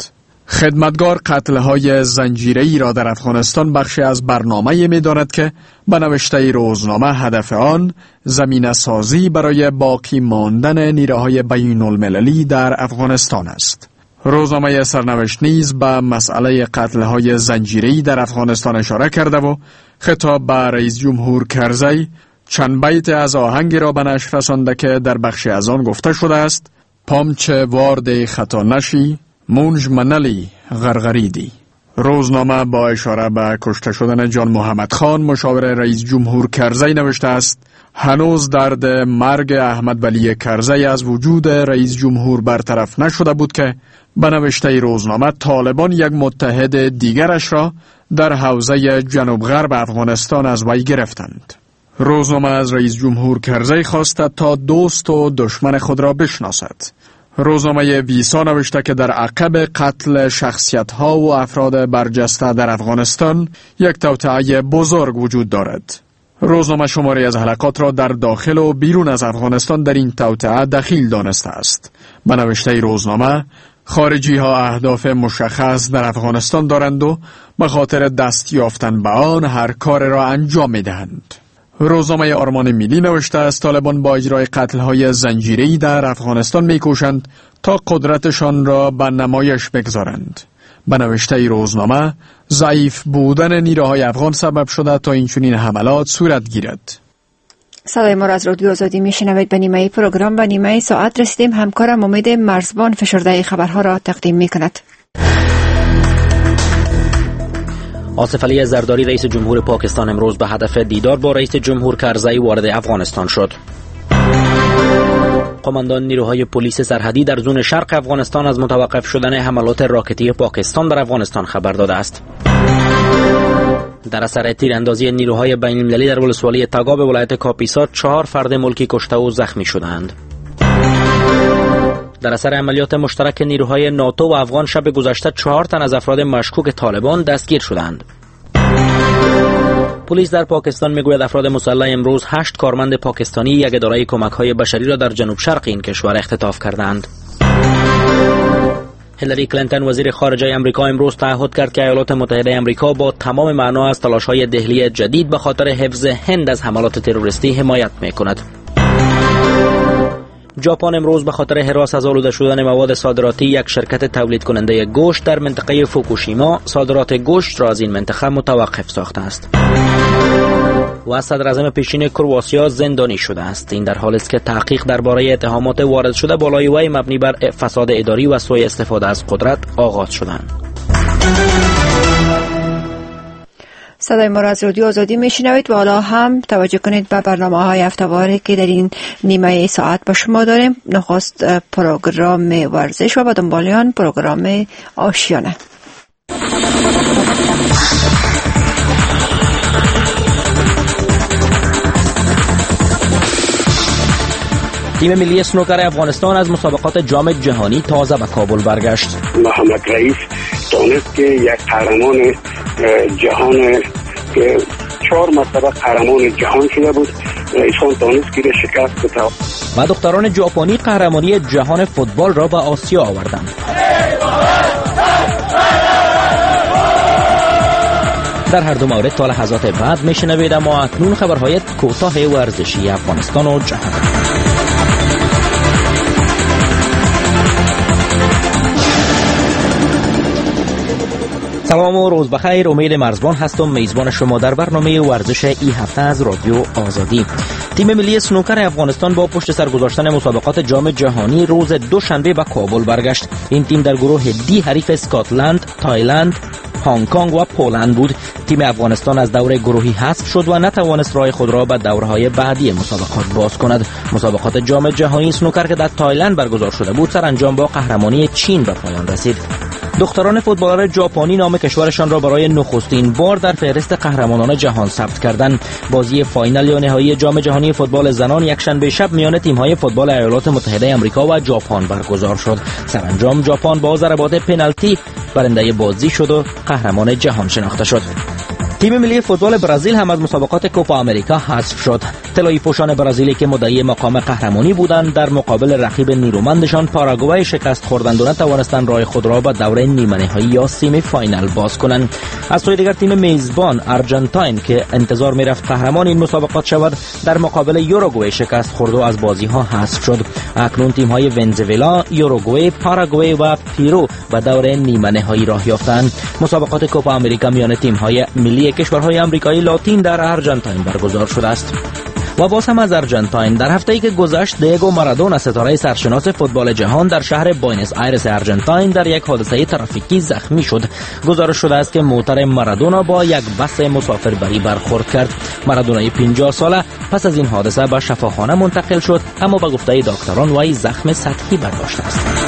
خدمتگار قتل‌های زنجیره‌ای را در افغانستان بخشی از برنامه‌ای می‌داند که به نوشته روزنامه هدف آن زمینه سازی برای باقی ماندن نیروهای بین‌المللی در افغانستان است. روزنامه سرنوشت نیز به مسئله قتل‌های زنجیره‌ای در افغانستان اشاره کرده و خطاب به رئیس جمهور کرزی چند بیت از آهنگی را به نشر رسانده که در بخشی از آن گفته شده است: پامچه وارد خطا نشی، مونج منلی غرغریدی. روزنامه با اشاره به کشته شدن جان محمد خان مشاور رئیس جمهور کرزی نوشته است: هنوز درد مرگ احمد ولی کرزی از وجود رئیس جمهور برطرف نشده بود که به نوشته روزنامه طالبان یک متحد دیگرش را در حوزه جنوب غرب افغانستان از وی گرفتند. روزنامه از رئیس جمهور کرزی خواسته تا دوست و دشمن خود را بشناسد. روزنامه ویسا نوشته که در عقب قتل شخصیت‌ها و افراد برجسته در افغانستان یک توطئه بزرگ وجود دارد. روزنامه شماری از حلقات را در داخل و بیرون از افغانستان در این توطئه دخیل دانسته است. به نوشته روزنامه خارجی ها اهداف مشخص در افغانستان دارند و به خاطر دست یافتن به آن هر کار را انجام می دهند. روزنامه آرمان ملی نوشته است طالبان با اجرای قتل‌های زنجیره‌ای در افغانستان می‌کوشند تا قدرتشان را به نمایش بگذارند. به نوشته روزنامه ضعیف بودن نیروهای افغان سبب شده تا اینچنین حملات صورت گیرد. صدای ما را از رادیو آزادی میشنوید. به نیمه پروگرام و نیمه ساعت رسیدیم. همکارم امید مرزبان فشرده خبرها را تقدیم می‌کند. آصف علی زرداری رئیس جمهور پاکستان امروز به هدف دیدار با رئیس جمهور کرزی وارد افغانستان شد. قماندان نیروهای پلیس سرحدی در زون شرق افغانستان از متوقف شدن حملات راکتی پاکستان بر افغانستان خبر داده است. در اثر تیراندازی نیروهای بین‌المللی در ولسوالی تگاب ولایت کاپیسا 4 فرد ملکی کشته و زخمی شدند. در اثر عملیات مشترک نیروهای ناتو و افغان شب گذشته 4 تن از افراد مشکوک طالبان دستگیر شدند. پلیس در پاکستان میگوید افراد مسلح امروز 8 کارمند پاکستانی یک اداره کمک‌های بشری را در جنوب شرق این کشور اختطاف کردند. هیلاری کلینتون وزیر خارجه آمریکا امروز تعهد کرد که ایالات متحده آمریکا با تمام معنا از تلاش‌های دهلی جدید به خاطر حفظ هند از حملات تروریستی حمایت می‌کند. ژاپن امروز به خاطر هراس از آلوده شدن مواد صادراتی یک شرکت تولید کننده گوشت در منطقه فوکوشیما صادرات گوشت را از این منطقه متوقف ساخته است. و صدر اعظم پیشین کرواتیا زندانی شده است. این در حالی است که تحقیق درباره اتهامات وارد شده بالای وی مبنی بر فساد اداری و سوء استفاده از قدرت آغاز شدند. صدای ما را از رادیو آزادی میشنوید و حالا هم توجه کنید به برنامه‌های هفته‌واری که در این نیمه ساعت با شما داریم. نخست پروگرام ورزش و به دنبال آن پروگرام آشیانه. تیم ملی اسنوکر افغانستان از مسابقات جام جهانی تازه به کابل برگشت. محمد رئیس دانست که یک قهرمان جهان که 4 مرتبه قهرمان جهان شده بود، رئیس خان دانست که شکست بده. و دختران ژاپنی قهرمانی جهان فوتبال را به آسیا آوردند. در هر دو مورد تا لحظات بعد میشنوید، اما اکنون خبرهای کوتاه ورزشی افغانستان و جهان. سلام و روز بخیر. امید مرزبان هستم، میزبان شما در برنامه ورزش ای هفته از رادیو آزادی. تیم ملی اسنوکر افغانستان با پشت سر گذاشتن مسابقات جام جهانی روز دوشنبه به کابل برگشت. این تیم در گروه دی حریف اسکاتلند، تایلند، هنگ کنگ و پولند بود. تیم افغانستان از دور گروهی حذف شد و نتوانست راه خود را به دوره‌های بعدی مسابقات باز کند. مسابقات جام جهانی اسنوکر که در تایلند برگزار شده بود سرانجام با قهرمانی چین به پایان رسید. دختران فوتبالر ژاپنی نام کشورشان را برای نخستین بار در فهرست قهرمانان جهان ثبت کردند. بازی فاینال یا نهایی جام جهانی فوتبال زنان یکشنبه شب میان تیم‌های فوتبال ایالات متحده آمریکا و ژاپن برگزار شد. سرانجام ژاپن با ضربات پنالتی برنده بازی شد و قهرمان جهان شناخته شد. تیم ملی فوتبال برزیل هم از مسابقات کوپا آمریکا حذف شد. طلایی پوشان برزیلی که مدعی مقام قهرمانی بودند در مقابل رقیب نیرومندشان پاراگوئه شکست خوردند و نتوانستند راه خود را به دوره نیمه نهایی یا سمی فاینال باز کنند. از سوی دیگر تیم میزبان آرژانتین که انتظار میرفت قهرمان این مسابقات شود در مقابل یوروگوئه شکست خورد و از بازی ها حذف شد. اکنون تیم های ونزوئلا، یوروگوئه، پاراگوئه و پیرو به دوره نیمه نهایی راه یافتند. مسابقات کوپا آمریکا میان تیم های ملی کشورهای آمریکایی لاتین در آرژانتین برگزار شده است. و باز هم از آرژانتین، در هفته‌ای که گذشت دیگو مارادونا ستاره سرشناس فوتبال جهان در شهر بوئنوس آیرس آرژانتین در یک حادثه ترافیکی زخمی شد. گزارش شده است که موتر مارادونا با یک بس مسافربری برخورد کرد. مارادونای 50 ساله پس از این حادثه به شفاخانه منتقل شد، اما به گفته دکتران وی زخم سطحی برداشته است.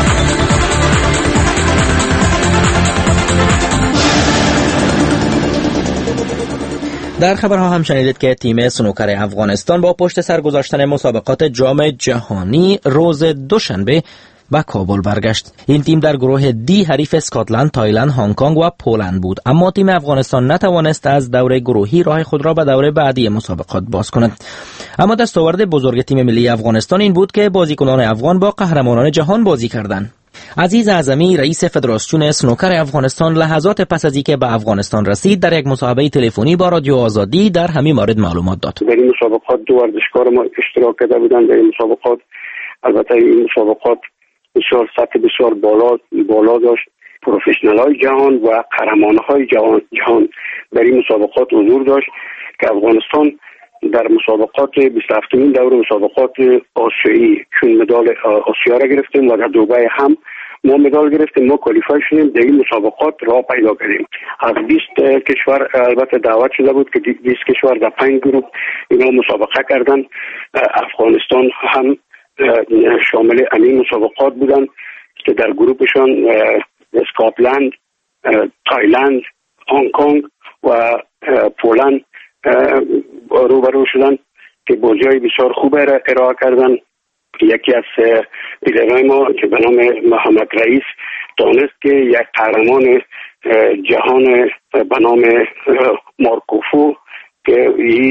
در خبرها هم شنیدید که تیم سنوکر افغانستان با پشت سر گذاشتن مسابقات جام جهانی روز دوشنبه به کابل برگشت. این تیم در گروه دی حریف اسکاتلند، تایلند، هنگ کنگ و پولند بود، اما تیم افغانستان نتوانست از دوره گروهی راه خود را به دوره بعدی مسابقات باز کند. اما دستاورد بزرگ تیم ملی افغانستان این بود که بازیکنان افغان با قهرمانان جهان بازی کردند. عزیز اعظمی رئیس فدراسیون سنوکر افغانستان لحظات پس از اینکه به افغانستان رسید در یک مصاحبه تلفنی با رادیو آزادی در همین مورد معلومات داد. در این مسابقات دو ورزشکار ما اشتراک کرده بودند در این مسابقات. البته این مسابقات بسیار سطح بسیار بالا داشت. پروفشنال‌های جهان و قهرمان‌های جهان در این مسابقات حضور داشت که افغانستان در مسابقات 27مین دوره مسابقات آسیایی چون مدال آسیا را گرفتیم و در دبی هم ما مدال گرفتیم. ما کوالیفای شدیم، در این مسابقات راه پیدا کردیم. از 20 کشور البته دعوت شده بود که 20 کشور در 5 گروه اینا مسابقه کردن. افغانستان هم شامل این مسابقات بودن که در گروهشان اسکاتلند، تایلند، هنگ کنگ و پولند روبرو شدن که بازی‌های بسیار خوب ارائه کردن. یکی از پیلرهای ما که به نام محمد رئیس دانست که یک قهرمان جهان به نام مارکوفو که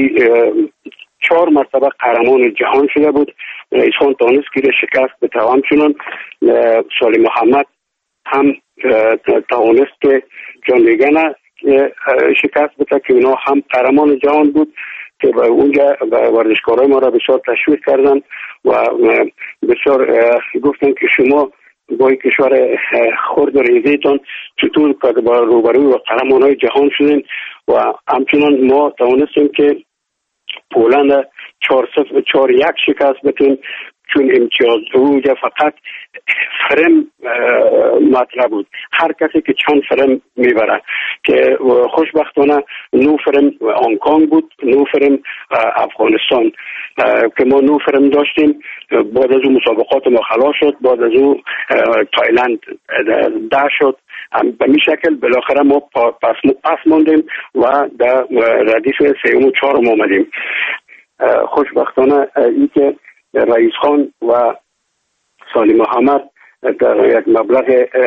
4 مرتبه قهرمان جهان شده بود، رئیس خان دانست که شکست به توام چنان. سالی محمد هم توانست که جان لیگن شکست بده که اونا هم قهرمان جهان بود که اونجا ورزشکارای ما را بسیار تشویق کردن و بسیار گفتن که شما با کشور خرد و ریزیتان چطور با روبروی و قهرمانای جهان شدین. و همچنان ما توانستیم که پولند 4-1 شکست بدیم چون امتیاز اونجا فقط فرم مطرح بود. هر کسی که چند فرم میبره که خوشبختانه 9 فرم هنگ کنگ بود، 9 فرم افغانستان که ما 9 فرم داشتیم. بعد از اون مسابقات ما خلاص شد، بعد از اون تایلند 10 شد. به این شکل بالاخره ما پس ماندیم و در ردیف 3 و 4 آمدیم. خوشبختانه این که رئیس خان و سالی محمد در یک مبلغ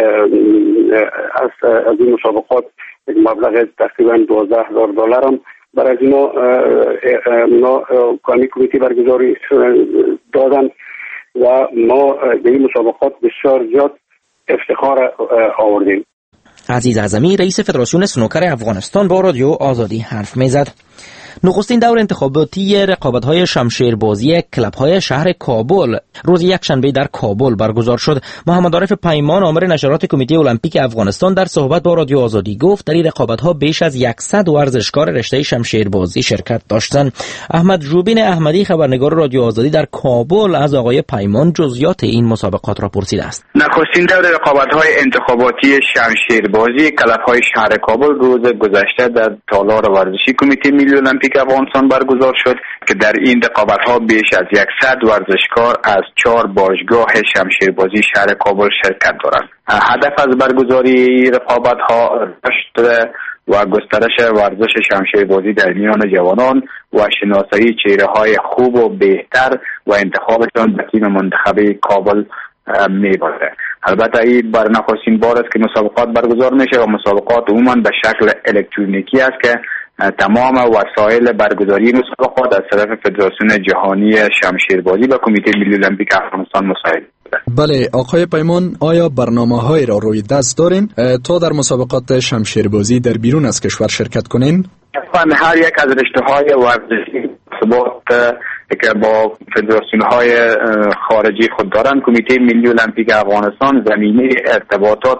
از این مسابقات یک مبلغ تقریبا $12,000 هم برای اینا کامی کمیتی برگزاری دادن و ما به این مسابقات بسیار زیاد افتخار آوردیم. عزیز اعظمی رئیس فدراسیون سنوکر افغانستان با رادیو آزادی حرف میزد. نخستین دور انتخاباتی رقابت‌های شمشیربازی کلب‌های شهر کابل روز یکشنبه در کابل برگزار شد. محمد عارف پیمان آمر نشرات کمیته المپیک افغانستان در صحبت با رادیو آزادی گفت در این رقابت‌ها بیش از 100 ورزشکار رشته شمشیربازی شرکت داشتند. احمد جوبین احمدی خبرنگار رادیو آزادی در کابل از آقای پیمان جزئیات این مسابقات را پرسیده است. نخستین دور رقابت‌های انتخاباتی شمشیربازی کلب‌های شهر کابل روز گذشته در تالار ورزشی کمیته ملی المپیک افغانستان برگزار شد که در این رقابت‌ها بیش از 100 ورزشکار از 4 باشگاه شمشیربازی شهر کابل شرکت دارند. هدف از برگزاری رقابت‌ها رشد و گسترش ورزش شمشیربازی در میان جوانان و شناسایی چهره‌های خوب و بهتر و انتخابشان به تیم منتخب کابل می‌باشد. البته این بر نخستین بار است که مسابقات برگزار میشه و مسابقات عموما به شکل الکترونیکی است که تمام وسایل برگزاری مسابقات از طرف فدراسیون جهانی شمشیربازی و کمیته ملی المپیک افغانستان مساعد بوده. بله آقای پیمان، آیا برنامه‌هایی را روی دست دارین تا در مسابقات شمشیربازی در بیرون از کشور شرکت کنین؟ هر یک از رشته‌های ورزشی مسابقات که با فدراسیون‌های خارجی خود دارند، کمیته ملی المپیک افغانستان زمینه ارتباطات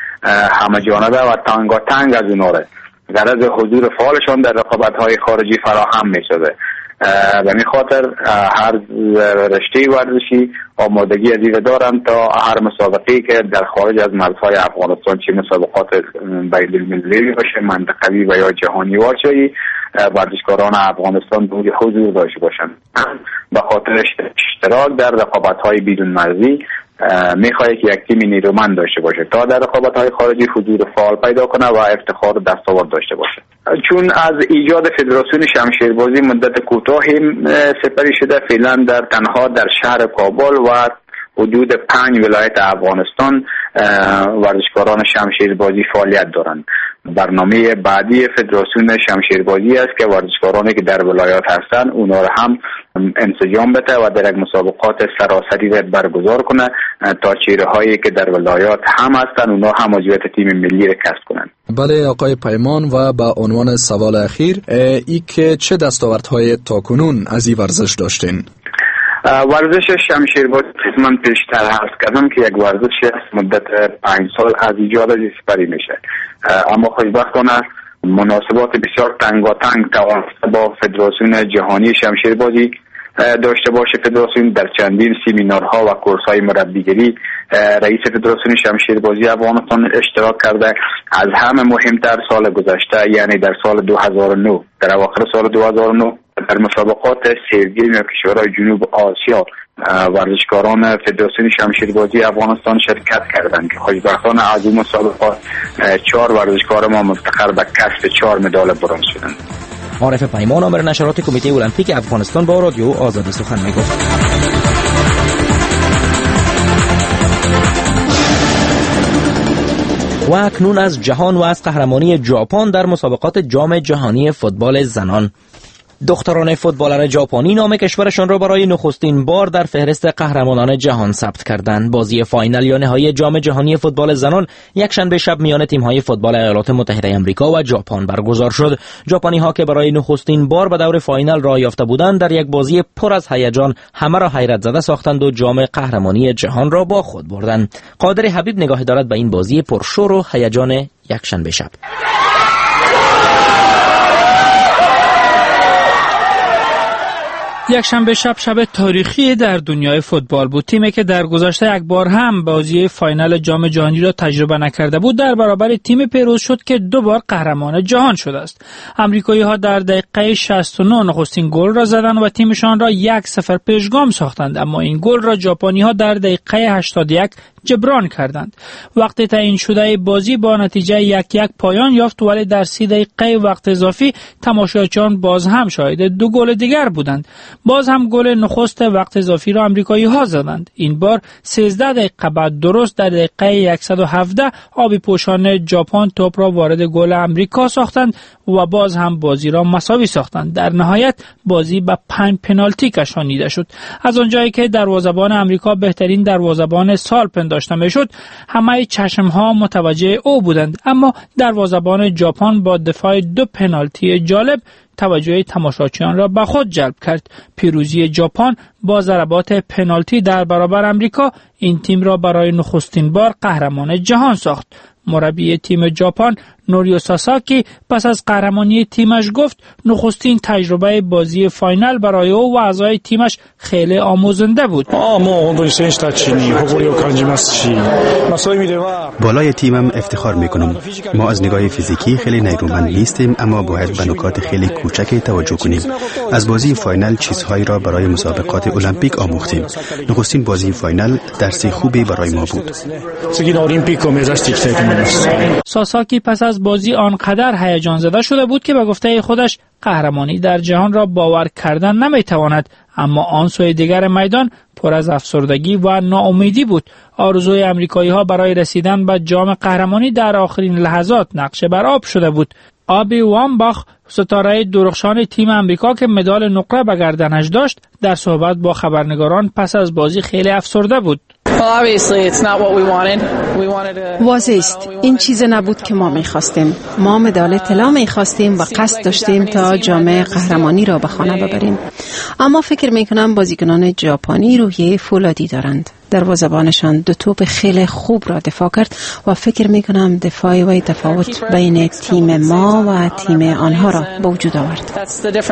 همه جانبه و تنگاتنگ از اونها را غرض حضور فعالشان در رقابت‌های خارجی فراهم می‌شده. به این خاطر هر رشته ورزشی آمادگی از این دارند تا هر مسابقه‌ای که در خارج از مرزهای افغانستان، چه مسابقات بین‌المللی باشه، منطقوی و یا جهانی باشه، ورزشکاران افغانستان به حضور داشته باشند. به خاطر اشتراک در رقابت‌های بیرون مرزی میخواهی که یک تیم نیرومند داشته باشه تا در رقابت‌های خارجی حضور فعال پیدا کنه و افتخار و دستاورد داشته باشه. چون از ایجاد فدراسیون شمشیربازی مدت کوتاهی سپری شده، فعلا تنها در شهر کابل و حدود 5 ولایت افغانستان ورزشکاران شمشیربازی فعالیت دارند. برنامه بعدی فدراسیون شمشیربازی است که ورزشکارانی که در ولایات هستند اونا را هم انسجام بده و در یک مسابقات سراسری را برگزار کنه تا چهره هایی که در ولایات هم هستند اونا هم عضویت تیم ملی را کسب کنند. بله آقای پیمان، و با عنوان سوال اخیر، ای که چه دستاوردهای تاکنون از این ورزش داشتین؟ ورزش شمشیربازی من پیشتر عرض کردم که یک ورزش است مدت 5 سال از ایجاد سپری میشه، اما خوشبختانه مناسبات بسیار تنگاتنگ توانسته با فدراسیون جهانی شمشیربازی داشته باشه. فدراسیون در چندین سمینارها و کورس‌های مربیگری رئیس فدراسیون شمشیربازی افغانستان اشتراک کرده. از همه مهمتر سال گذشته، یعنی در سال 2009، در اواخر سال 2009 در مسابقات سیرگیم کشورهای جنوب آسیا ورزشکاران فدراسیون شمشیربازی افغانستان شرکت کردند که خوشبختانه از اون مسابقات 4 ورزشکار ما مفتخر به کسب 4 مدال برنز شدند. عارف پیمان، آمر نشرات کمیته المپیک افغانستان، با رادیو آزادی سخن میگفت. و اکنون از جهان و از قهرمانی ژاپن در مسابقات جام جهانی فوتبال زنان. دختران فوتبالر ژاپنی نام کشورشان را برای نخستین بار در فهرست قهرمانان جهان ثبت کردند. بازی فاینال یا نهایی جام جهانی فوتبال زنان یکشنبه شب میان تیم‌های فوتبال ایالات متحده آمریکا و ژاپن برگزار شد. ژاپنی‌ها که برای نخستین بار به دور فاینال راه یافته بودند، در یک بازی پر از هیجان همه را حیرت زده ساختند و جام قهرمانی جهان را با خود بردند. قادر حبیب نگاهی دارد به این بازی پرشور و هیجان یکشنبه شب. یکشنبه شب تاریخی در دنیای فوتبال بود. تیمی که در گذشته یک بار هم بازی فاینال جام جهانی را تجربه نکرده بود، در برابر تیم پیروز شد که 2 بار قهرمان جهان شده است. آمریکایی‌ها در دقیقه 69 نخستین گل را زدند و تیمشان را 1-0 پیشگام ساختند، اما این گل را ژاپنی‌ها در دقیقه 81 جبران کردند. وقتی تعیین شده بازی با نتیجه 1-1 پایان یافت، ولی در 30 دقیقه وقت اضافی تماشاچیان باز هم شاهد 2 گل دیگر بودند. باز هم گل نخست وقت اضافی را آمریکایی‌ها زدند. این بار 13 دقیقه بعد، درست در دقیقه 117، آبی پوشان ژاپن توپ را وارد گل آمریکا ساختند و باز هم بازی را مساوی ساختند. در نهایت بازی به 5 پنالتی کشانیده شد. از آنجایی که دروازه‌بان آمریکا بهترین دروازه‌بان سال پنداشته میشد، همه چشم‌ها متوجه او بودند، اما دروازه‌بان ژاپن با دفاع 2 پنالتی جالب توجه تماشاچیان را به خود جلب کرد. پیروزی ژاپن با ضربات پنالتی در برابر آمریکا این تیم را برای نخستین بار قهرمان جهان ساخت. مربی تیم ژاپن نوریو ساساکی پس از قهرمانی تیمش گفت نخستین تجربه بازی فاینال برای او و اعضای تیمش خیلی آموزنده بود. بالای تیمم افتخار میکنم. ما از نگاه فیزیکی خیلی نیرومند نیستیم، اما باید به نکات خیلی کوچکی توجه کنیم. از بازی فاینال چیزهایی را برای مسابقات المپیک آموختیم. نخستین بازی فاینال درس خوبی برای ما بود. ساساکی پس از بازی آنقدر هیجان زده شده بود که به گفته خودش قهرمانی در جهان را باور کردن نمیتواند، اما آن سوی دیگر میدان پر از افسردگی و ناامیدی بود. آرزوی امریکایی ها برای رسیدن به جام قهرمانی در آخرین لحظات نقشه بر آب شده بود. آبی وامباخ، ستاره درخشان تیم امریکا که مدال نقره به گردنش داشت، در صحبت با خبرنگاران پس از بازی خیلی افسرده بود. واضح است این چیز نبود که ما می‌خواستیم. ما مدال طلا می‌خواستیم و قصد داشتیم تا جام قهرمانی را به خانه ببریم. اما فکر می‌کنم بازیکنان ژاپنی روحیه فولادی دارند. دروازه‌بانشان 2 توپ خیلی خوب را دفاع کرد و فکر می‌کنم دفاعی و تفاوت بین تیم ما و تیم آنها را به وجود آورد.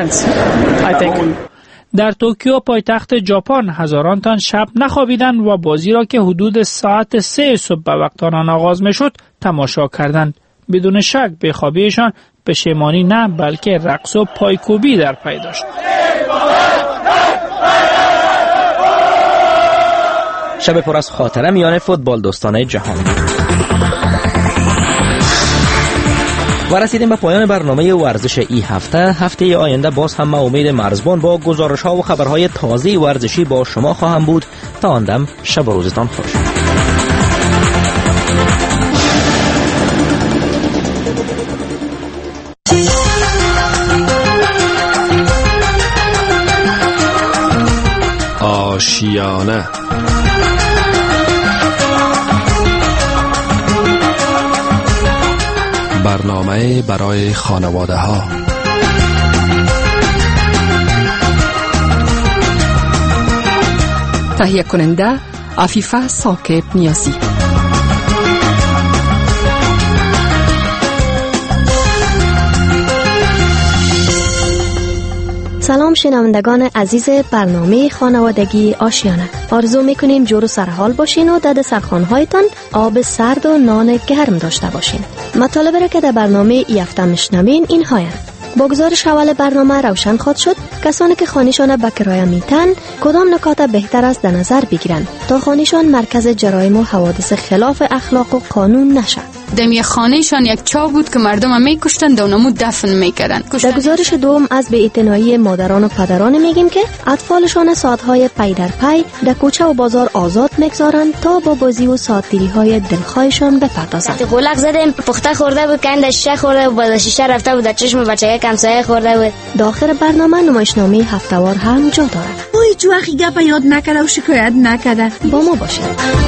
در توکیو پایتخت ژاپن هزاران تن شب نخوابیدند و بازی را که حدود ساعت 3 صبح به وقت آن آغاز می‌شد تماشا کردند. بدون شک بی‌خوابیشان پشیمانی نه بلکه رقص و پایکوبی در پی داشت. شب پر از خاطره میان فوتبال دوستانه جهان. و رسیدیم به پایان برنامه ورزش ای هفته آینده باز هم ما امید مرزبان با گزارش ها و خبرهای تازه ورزشی با شما خواهم بود. تا آن دم شب و روزتان خوش. آشیانه برنامه برای خانواده ها. تهیه کننده عفیفه ساکب نیازی. سلام شنوندگان عزیز برنامه خانوادگی آشیانه. آرزو میکنیم جور و سرحال باشین و در دسترخوان‌هایتان آب سرد و نان گرم داشته باشین. مطالبی را که در برنامه ای هفته میشنوین این هایند. با گزارش اول برنامه روشن خواهد شد کسانی که خانه‌شان به کرایه میتن کدام نکات بهتر است در نظر بگیرند تا خانه‌شان مرکز جرایم و حوادث خلاف اخلاق و قانون نشد. دمی خانه‌شان یک چاه بود که مردم میکشتن و اونمو دفن میکردن. در گزارش دوم از بی‌اعتنایی مادران و پدران میگیم که اطفالشان ساعت‌های پی در پی در کوچه و بازار آزاد میگذارند تا با بازی و ساعتگیری‌های دلخواهشان بپردازند. قلق زدیم پخته خورده بود کند شیشه خورده بود با شیشه رفته بود در چشم بچه‌ها همسایه خورده بود. داخل برنامه نمایشنامه هفته‌وار هم جا دارد. اوی جوخی گپ یاد نکرده و شکایت نکرده. با ما باشید.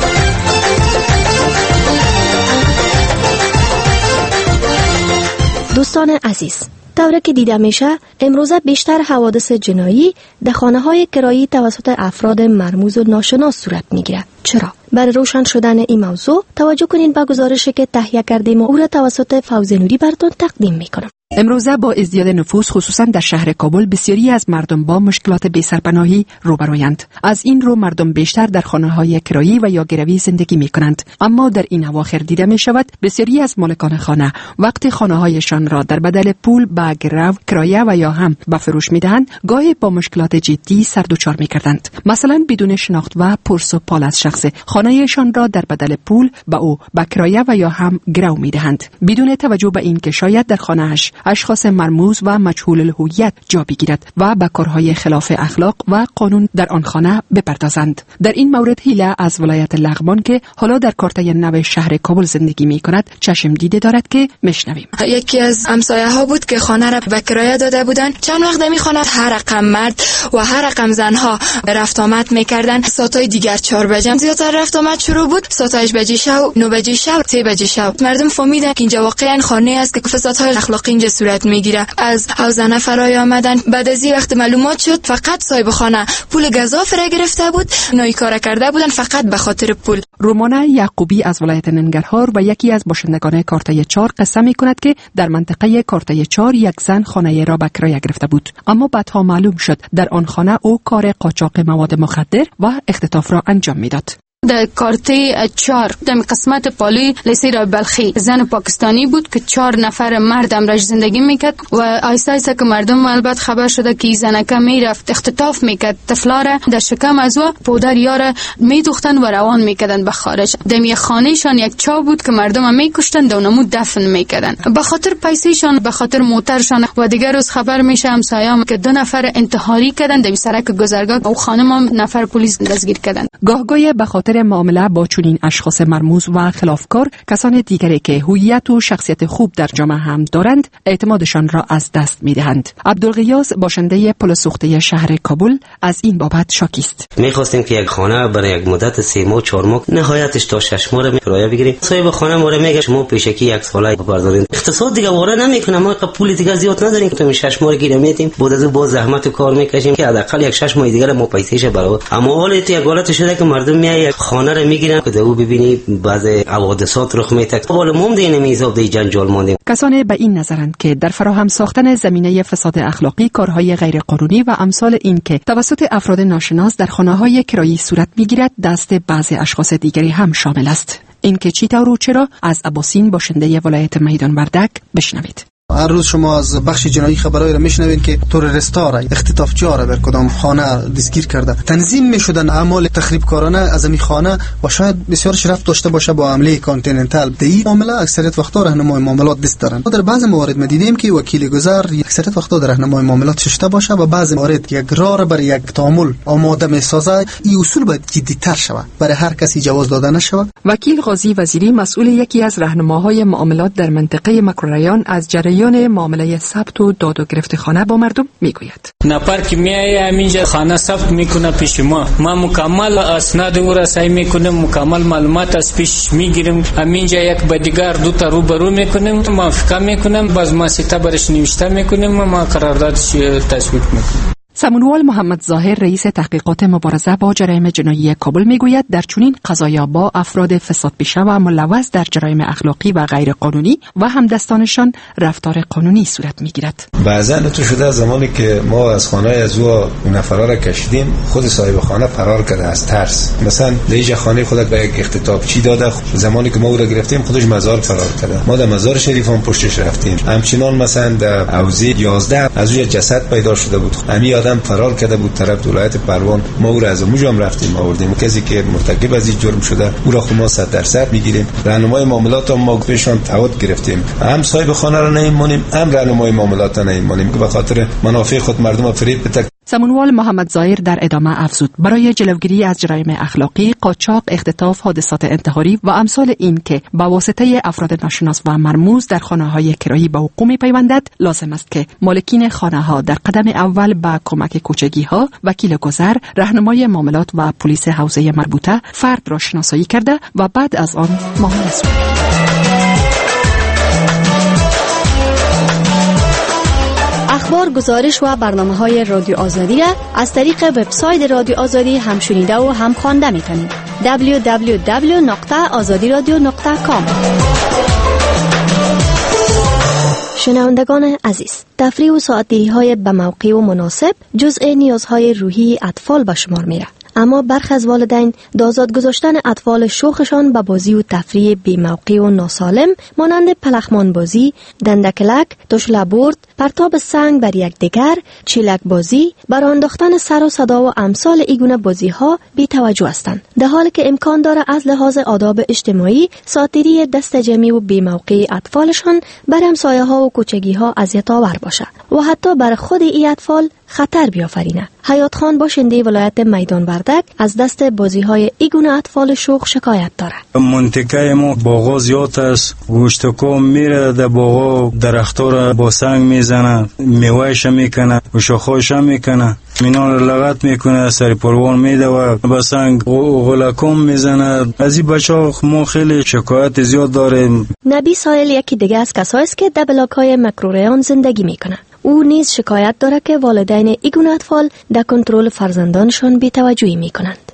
دوستان عزیز، طوری که دیده میشه امروزه بیشتر حوادث جنایی در خانه‌های کرایی توسط افراد مرموز و ناشناس صورت میگیرد. چرا؟ برای روشن شدن این موضوع توجه کنین به گزارشی که تهیه کردیم و او را توسط فوزی نوری براتون تقدیم میکنم. امروزه با ازدیاد نفوس خصوصا در شهر کابل بسیاری از مردم با مشکلات بی‌سرپناهی روبرویند. از این رو مردم بیشتر در خانه‌های کرایی و یا گروی زندگی می‌کنند. اما در این اواخر دیده می‌شود بسیاری از مالکان خانه وقتی خانه‌هایشان را در بدل پول به گرو، کرایه و یا هم به فروش می‌دهند، گاهی با مشکلات جدی سر دچار می‌گردند. مثلا بدون شناخت و پرس و پال از شخص خانه‌ایشان را در بدل پول به او به کرایه و یا هم گرو می‌دهند بدون توجه به اینکه شاید در خانه‌اش اشخاص مرموز و مجهول الهویت جا بگیرد و به کارهای خلاف اخلاق و قانون در آن خانه بپردازند. در این مورد هیله از ولایت لغمان که حالا در کارته نو شهر کابل زندگی می کند چشم دیده دارد که میشنویم. یکی از همسایه ها بود که خانه را به کرایه داده بودند. چند وقت می خانه هر رقم مرد و هر رقم زنها رفت آمد میکردند. ساعتای دیگر 4 بجه زیادتر رفت آمد شروع بود. ساعت 8 بجه شب، 9 بجه شب، 3 بجه شب. مردم فهمیدن که اینجا واقعا خانه است که فسادهای اخلاقی اینجا صورت میگیره. از حوزه فرای آمدن. بعد از این وقت معلومات شد فقط صاحب خانه پول گزاف را گرفته بود، نوی کار کرده بودن فقط به خاطر پول. رومانه یعقوبی از ولایت ننگرهار و یکی از باشندگان کارته 4 قصه میکند که در منطقه کارته 4 یک زن خانه را به کرایه گرفته بود، اما بعدها معلوم شد در آن خانه او کار قاچاق مواد مخدر و اختطاف را انجام میداد. در کارته 4 در قسمت پالوی لیسه را بلخی زن پاکستانی بود که 4 نفر مرد امراش زندگی میکرد و آیسته آیسته که مردم البته خبر شده که زنکه میرفت اختطاف میکرد طفلاره در شکم از و پودر یاره میدوختن و روان میکردن به خارج. دمی خانهشان یک چاه بود که مردم میکشتن و نمو دفن میکردن به خاطر پیسهشان، به خاطر موترشان. و دیگر روز خبر میشه همسایه‌ام که 2 نفر انتحاری کردن در سرک گذرگاه و خانم هم نفر پلیس دستگیر کردن. گاهگاه به خاطر معامله با چنین اشخاص مرموز و خلافکار کسان دیگری که هویت و شخصیت خوب در جامعه هم دارند اعتمادشان را از دست میدهند. عبدالغیاث باشنده پل سوخته شهر کابل از این بابت شاکی است. میخواستیم که یک خانه برای یک مدت 3 ماه 4 ماه نهایتش تا 6 ماه کرایه بگیریم. صاحب خانه ما میگه شما پیشکی 1 ساله بردارین. اقتصاد دیگه واره نمیکنه، ما پول دیگه زیاد نداریم که 6 ماه گیریم میتیم. بعد از با زحمت و کار میکشیم که حداقل یک 6 ماه دیگه ما پیسهش برابر. اما حالا تو یک حالت شده که مردم میای یک خانه رو میگیرن که دو ببینی بعض حوادثات رخ میده. حالا ما دیگه نمیذاب دی جنجال ماندیم. کسان به این نظرند که در فراهم ساختن زمینه فساد اخلاقی، کارهای غیر قانونی و امثال این که توسط افراد ناشناس در خانه‌های کرایی صورت میگیرد دست بعضی اشخاص دیگری هم شامل است. این که چطور و چرا از اباسین باشنده ولایت میدان وردک بشنوید. هر روز شما از بخش جنایی خبرایی را میشنوید که تروریستا را اختطافچی‌ها را بر کدام خانه دستگیر کرده، تنظیم میشدن اعمال تخریبکارانه از این خانه و شاید بسیار شرف داشته باشه با حمله کانتیننتال. در این معامله اکثریت وقتا راهنمای معاملات دست دارن. در بعضی موارد ما دیدیم که وکیل گذر اکثریت وقتا در راهنمای معاملات ششته باشه و بعضی موارد یک راه برای یک تعامل آماده میسازه. این اصول باید جدی‌تر شود، برای هر کسی جواز داده نشود. وکیل قاضی وزیری مسئول یکی از راهنماهای معاملات در منطقه مکروریان از جریان معامله ثبت و داد و گرفت خانه با مردم میگوید. نفر که میایه همینجا خانه ثبت میکنه پیش ما مکمل اسناد او را سعی میکنیم، مکمل معلومات از پیش میگیریم. همینجا یک با دیگر 2 تا روبرو میکنیم، موافقه میکنیم، باز ما سیتا برش نوشته میکنیم، ما قراردادش تصویب میکنیم. سمونوال محمد ظاهر رئیس تحقیقات مبارزه با جرایم جنایی کابل میگوید در چنین قضایا با افراد فساد پیشه و ملوث در جرایم اخلاقی و غیر قانونی و همدستانشان رفتار قانونی صورت میگیرد. بعضا تو شده زمانی که ما از خانه از او نفرا را کشیدیم، خود صاحب خانه فرار کرده از ترس. مثلا لیج خانه خودت به یک اختطافچی داده، زمانی که ما او را گرفتیم خودش مزار فرار کرده. ما در مزار شریفان پشتش رفتیم. همچنان مثلا در حوزه 11 از او جسد پیدا شده بود. همین آدم فرار کرده بود طرف ولایت پروان. ما او را از اونجا هم رفتیم آوردیم. کسی که مرتکب از این جرم شده او را ما 100% میگیریم. راهنمای معاملات هم ما بهشون تعهد گرفتیم، هم صاحب خانه را نمیمونیم، هم راهنمای معاملات را نمیمونیم که به خاطر منافع خود مردم فریب بده. سمونوال محمد ظاهر در ادامه افزود برای جلوگیری از جرایم اخلاقی، قاچاق، اختطاف، حادثات انتحاری و امثال این که با واسطه افراد ناشناس و مرموز در خانه‌های کرایی به حقوق می‌پیوندد، لازم است که مالکین خانه‌ها در قدم اول با کمک کوچگی‌ها، وکیل گذر، راهنمای معاملات و پلیس حوزه مربوطه فرد را شناسایی کرده و بعد از آن معامله کنند. اخبار، گزارش و برنامه‌های رادیو آزادی را از طریق وبسایت رادیو آزادی هم شنیده و هم خوانده می‌تونید. www.azadiradio.com. شنوندگان عزیز، تفریح و ساعت‌دهی‌های به موقع و مناسب جزء نیازهای روحی اطفال به شمار می‌رود. اما برخی از والدین دازاد گذاشتن اطفال شوخشان به بازی و تفریح بی موقع و ناسالم مانند پلخمان بازی، دندکلک، تشله برد، پرتاب سنگ بر یکدیگر، چیلک بازی، بر انداختن سر و صدا و امثال ایگونه بازی ها بی توجه هستند، در حالی که امکان داره از لحاظ آداب اجتماعی ساتیری دست جمعی و بی موقع اطفالشان بر همسایه ها و کوچگی ها اذیت آور باشه و حتی بر خود این اطفال خطر بیافرینه. حیات خان باشنده ولایت میدان وردک از دست بازی های ایگونه اطفال شوخ شکایت داره. منطقه ما باغا زیاد است، گوشتکو میره در باغا، درختا را با سنگ میزنه، میوهش میکنه و شاخهاش میکنه، مینان را لغت میکنه، سر پروان میده و با سنگ غلکم میزنه. از این بچه ها ما خیلی شکایت زیاد داریم. نبی سایل یکی دیگه از کسایی است که در بلاک های مکروریان زندگی میکنه. او نیز شکایت داره که والدین ایگونه اطفال در کنترل فرزندانشان بی‌توجهی میکنند.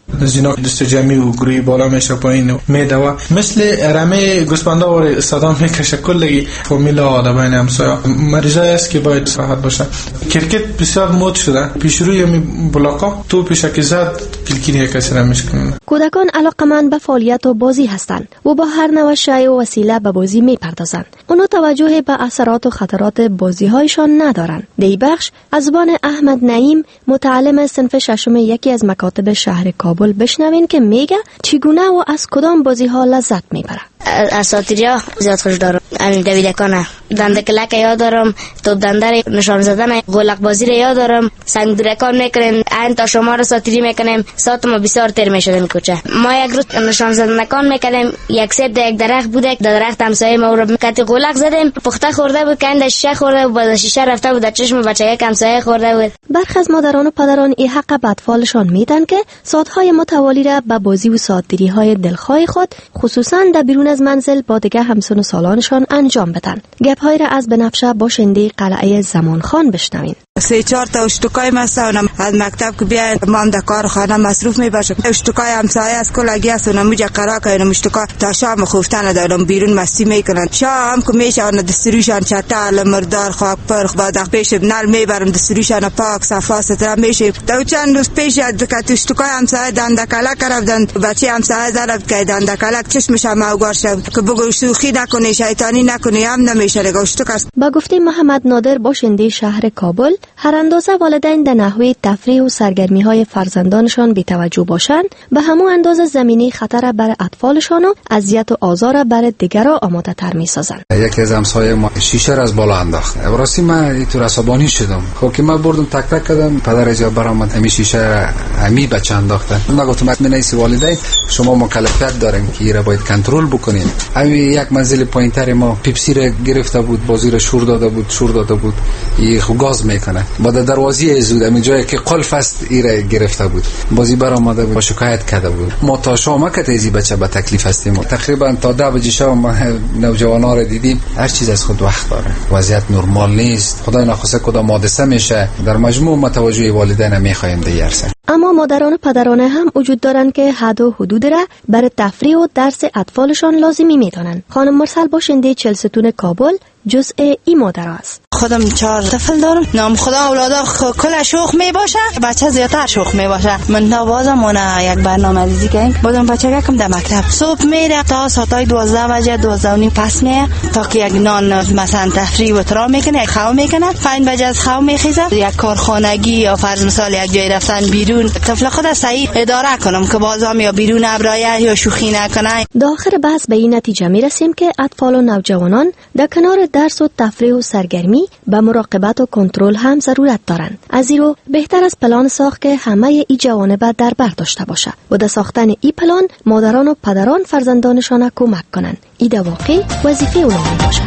زینا دست جمعی و گروهی بالا میشه پایین و میدوه مثل رمه گوسفندا و صدا میکشه کلگی فامیلا آدمای همسایه مریضای است که باید صحت باشه. کرکت بسیار مد شده، پیش روی بلاکا تو پیشکی زد کلکینی کسی را میشکنه. کودکان علاقمند به فعالیت و بازی هستند و با هر نوع شیء و وسیله به بازی میپردازند. اونا توجه به اثرات و خطرات بازی هایشان ندارند. دی بخش از زبان احمد نعیم متعلم صنف ششم یکی از مکاتب شهر کابل بشنوین که میگه چگونه و از کدام بازی ها لذت میبره. اساطیریا زیاد خوش دارم. همین دویدکانه، دنده کلک یاد دارم، توپ دنده نشان زدن، قلق بازی رو یاد دارم، سنگ درکان میکنیم، این تا شما رو ساتیری میکنیم، ساعت ما بسیار تیر میشدن کوچه. ما یک روز نشان زدنکان میکنیم، یک سیب یک درخت بوده، در درخت همسایه ما رو کتی قلق زدیم، پخته خورده بود، کند شیشه خورده بود، باز شیشه رفته بود، چشم بچه همسایه خورده بود. برخی از مادران و پدران این حق به اطفالشان میدن که ساعت‌های متوالی را به بازی و ساعت‌گیری‌های دلخواه خود خصوصا در بیرون از منزل با دیگر همسن و سالانشان انجام بدن. گپ‌های را از بنفشه باشنده قلعه زمانخان بشنوین. 3-4 تا اشتکای مستونم از مکتب که بیایم مام در کار خانه مصروف میباشم. اشتکای همسایه از کلگی است و نموجه قرار کنم اشتکا تا شام خوفتن دارم بیرون مستی میکنن. شام که میشه آن دستروشان چتال مردار خاک پر بعد پیش نل میبرم دستروشان پاک صفا سترا میشه. تا چند روز پیش دکت اشتکای همسایه دندکلک کردن بچه همسایه ضرب که دندکلک چشمش هم اوگار شد که بگو شوخی نکنی شیطانی نکنی هم نمیشه رگا اشتک است. با گفته محمد نادر باشنده شهر کابل هر اندازه والدین در نحوه تفریح و سرگرمی های فرزندانشان بی‌توجه باشند به همون اندازه زمینه خطر بر اطفالشان و اذیت و آزار بر دیگران آماده تر می‌سازند. یکی از همسایه ما شیشه را از بالا انداخت. راستی من اینطور عصبانی شدم. خب که من بردم تک تک کردم پدر اجا برآمد همین شیشه را همین بچه انداختن. من گفتم من والدین شما مکلفیت دارین که را باید کنترل بکنین. همین یک منزل پایینتر ما پیپسی را گرفته بود، بازی را شور داده بود. این گاز میکنه. با دروازه زود همین جایی که قلف است ایره گرفته بود. بازی بر آمده بود، شکایت کرده بود. ما تا شام که تیزی بچه به تکلیف هستیم. تقریبا تا 10 بجه شب ما نوجوانا رو دیدیم. هر چیز از خود وقت داره. وضعیت نرمال نیست. خدای نخواسته کدام حادثه میشه. در مجموع متوجه والدین میخوایم دیگر سن. اما مادران و پدران هم وجود دارند که حد و حدود را برای تفریح و درس اطفالشان لازمی میدانند. خانم مرسل باشنده چلستون کابل جزء این مادر است. خودم 4 طفل دارم. نام خدا اولادا کل شوخ می باشه، بچه زیادتر شوخ می باشه. من نوازم اون یک برنامه ریزی کردیم. بودم بچه یکم در مکتب صبح میره تا ساعت 12 بجه 12 پس میه تا که یک نان مثلا تفریح و ترا میکنه، یک خو میکنه، 5 بجه از خو میخیزه، یک کارخانگی یا فرض مثال یک جای رفتن بیرون طفل خود صحیح اداره کنم که بازم یا بیرون ابرایه یا شوخی نکنه. داخل بحث به این نتیجه میرسیم که اطفال و نوجوانان در کنار درس و تفریح و سرگرمی به مراقبت و کنترل هم ضرورت دارند. از این رو بهتر از پلان ساخت که همه ای جوانب در بر داشته باشه و در ساختن این پلان مادران و پدران فرزندانشان کمک کنند. این در واقع وظیفه اونها باشه.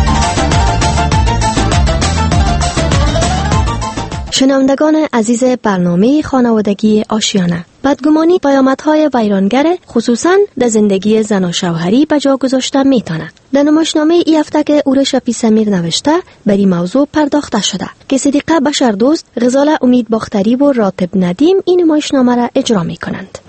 شنوندگان عزیز برنامه خانوادگی آشیانه، بدگمانی پیامدهای ویرانگر خصوصا در زندگی زن و شوهری به جا گذاشته میتونه. در نمایشنامه ای هفته که اورش پیسمیر نوشته بر این موضوع پرداخته شده که صدیقه بشردوست، غزاله امید باختری و راتب ندیم این نمایشنامه را اجرا میکنند.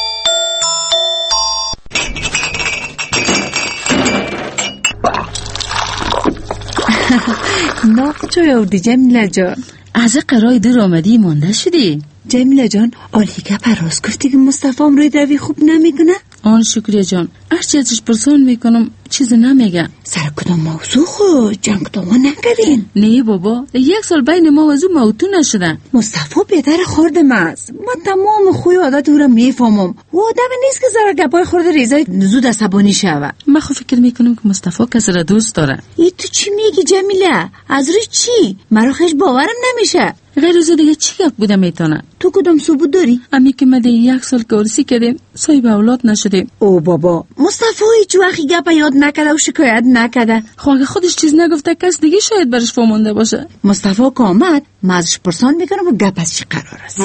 ناقچه آوردی جمیله جان. از قرای در آمدی مانده شدی؟ جمیله جان آلیکه پراز گفتی که مصطفی هم روی روی خوب نمیکنه؟ آن شکریه جان، هرچی ازش پرسان میکنم چیز نمیگه. سر کدام موضوع خود جنگ داوا نکردین؟ نه بابا، 1 سال بین ما و او موتو نشده. مصطفی پدر خوردم است. ما تمام خوی عادت او را میفهمم. او آدم نیست که زره گپای خورده ریزای زود عصبانی شوه. من خو فکر میکنم که مصطفی کسی را دوست داره. ای تو چی میگی جمیله؟ از روی چی؟ مرا خیش باورم نمیشه. غیر از دیگه چی گپ بوده میتونه؟ تو کدام ثبوت داری؟ امی که ما 1 سال کارسی کردیم صاحب اولاد نشدیم. او بابا، مصطفی هیچ وقتی گپ یاد نکرده و شکایت نکرده. خب اگه خودش چیز نگفته کس دیگه شاید برش فهمونده باشه. مصطفی که آمد من ازش پرسان میکنم و گپ از چی قرار است.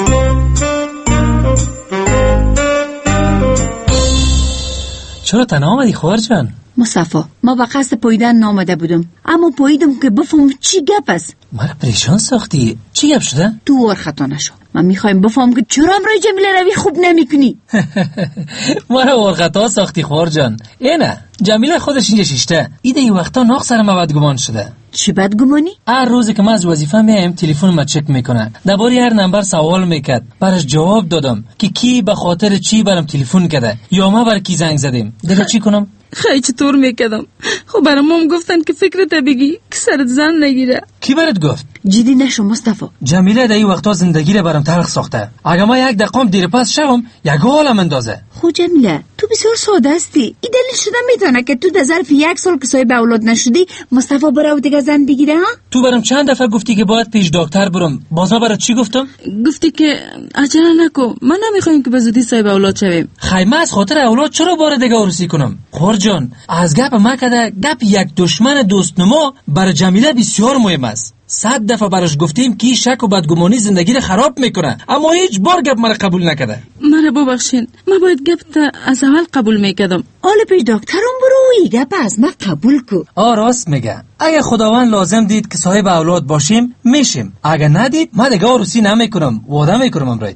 چرا تنها آمدی خواهر جان؟ مصطفی ما به قصد پویدن نامده بودم، اما پویدم که بفهم چی گپ است. مرا پریشان ساختی. چی گپ شده؟ تو ور خطا نشو. من میخوایم بفهم که چرا امروز جمیله روی خوب نمیکنی. مرا ور خطا ساختی خور جان. اینه جمیله خودش اینجا شیشته. ایده ای وقتا ناق سر ما بدگمان شده. چی بدگمانی؟ هر روزی که من از وظیفه میام تلفن ما چک میکنه. درباره هر نمبر سوال میکرد. براش جواب دادم که کی به خاطر چی برام تلفن کرده یا ما بر کی زنگ زدیم. دیگه چی کنم؟ خیلی چطور میکردم. خب برام گفتن که فکرت بگی که سرت زن نگیره. کی برات گفت؟ جدی نشو مصطفی. جمیله در این وقتا زندگی رو برام تلخ ساخته. اگه ما یک دقیقه دیر پس شوم یک حالم اندازه. خب جمیله تو بسیار ساده هستی. این دلیل شده میتونه که تو در ظرف 1 سال که صاحب اولاد نشدی مصطفی برای دیگه زن بگیره ها؟ تو برام چند دفعه گفتی که باید پیش دکتر برم. بازا برات چی گفتم؟ گفتی که عجله نکن. من نمیخوام که به زودی صاحب اولاد شویم. خیمه از خاطر اولاد چرا بار دیگه عروسی کنم؟ خور جان از گپ ما کده گپ یک دشمن دوستنما برای جمیله بسیار مهم است. 100 دفعه براش گفتیم که شک و بدگمانی زندگی رو خراب میکنه، اما هیچ بار گپ مرا قبول نکرده. مرا ببخشین، من باید گپ تا از اول قبول میکردم. حالا پیش دکترم برو گپ از ما قبول کو. راست میگه. اگه خداوند لازم دید که صاحب اولاد باشیم میشیم، اگه ندید من دیگه عروسی نمیکنم، وعده میکنم امروز.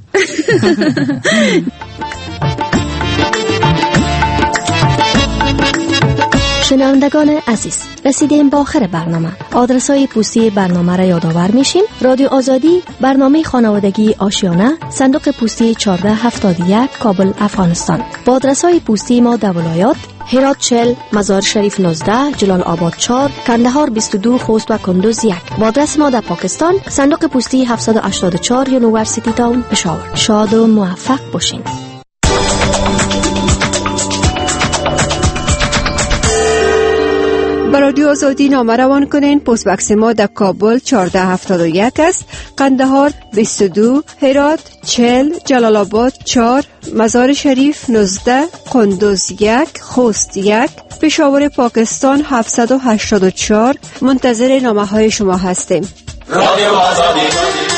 شنوندگان عزیز، رسیدیم با آخر برنامه. آدرس‌های پستی برنامه را یادآور میشیم. رادیو آزادی، برنامه خانوادگی آشیانه، صندوق پستی 1471 کابل افغانستان. با آدرس‌های پستی ما در ولایات: هرات 40، مزار شریف 19، جلال آباد 4، کندهار 22، خوست و کندوز 1. با آدرس ما در پاکستان: صندوق پستی 784 یونیورسیتی تاون پشاور. شاد و موفق باشین. با رادیو آزادی نامه روان کنین. پست بکس ما در کابل 1471 است، قندهار 22، هرات 40، جلال آباد 4، مزار شریف 19، کندوز 1، خوست 1، پشاور پاکستان 784. منتظر نامه های شما هستیم. رادیو آزادی.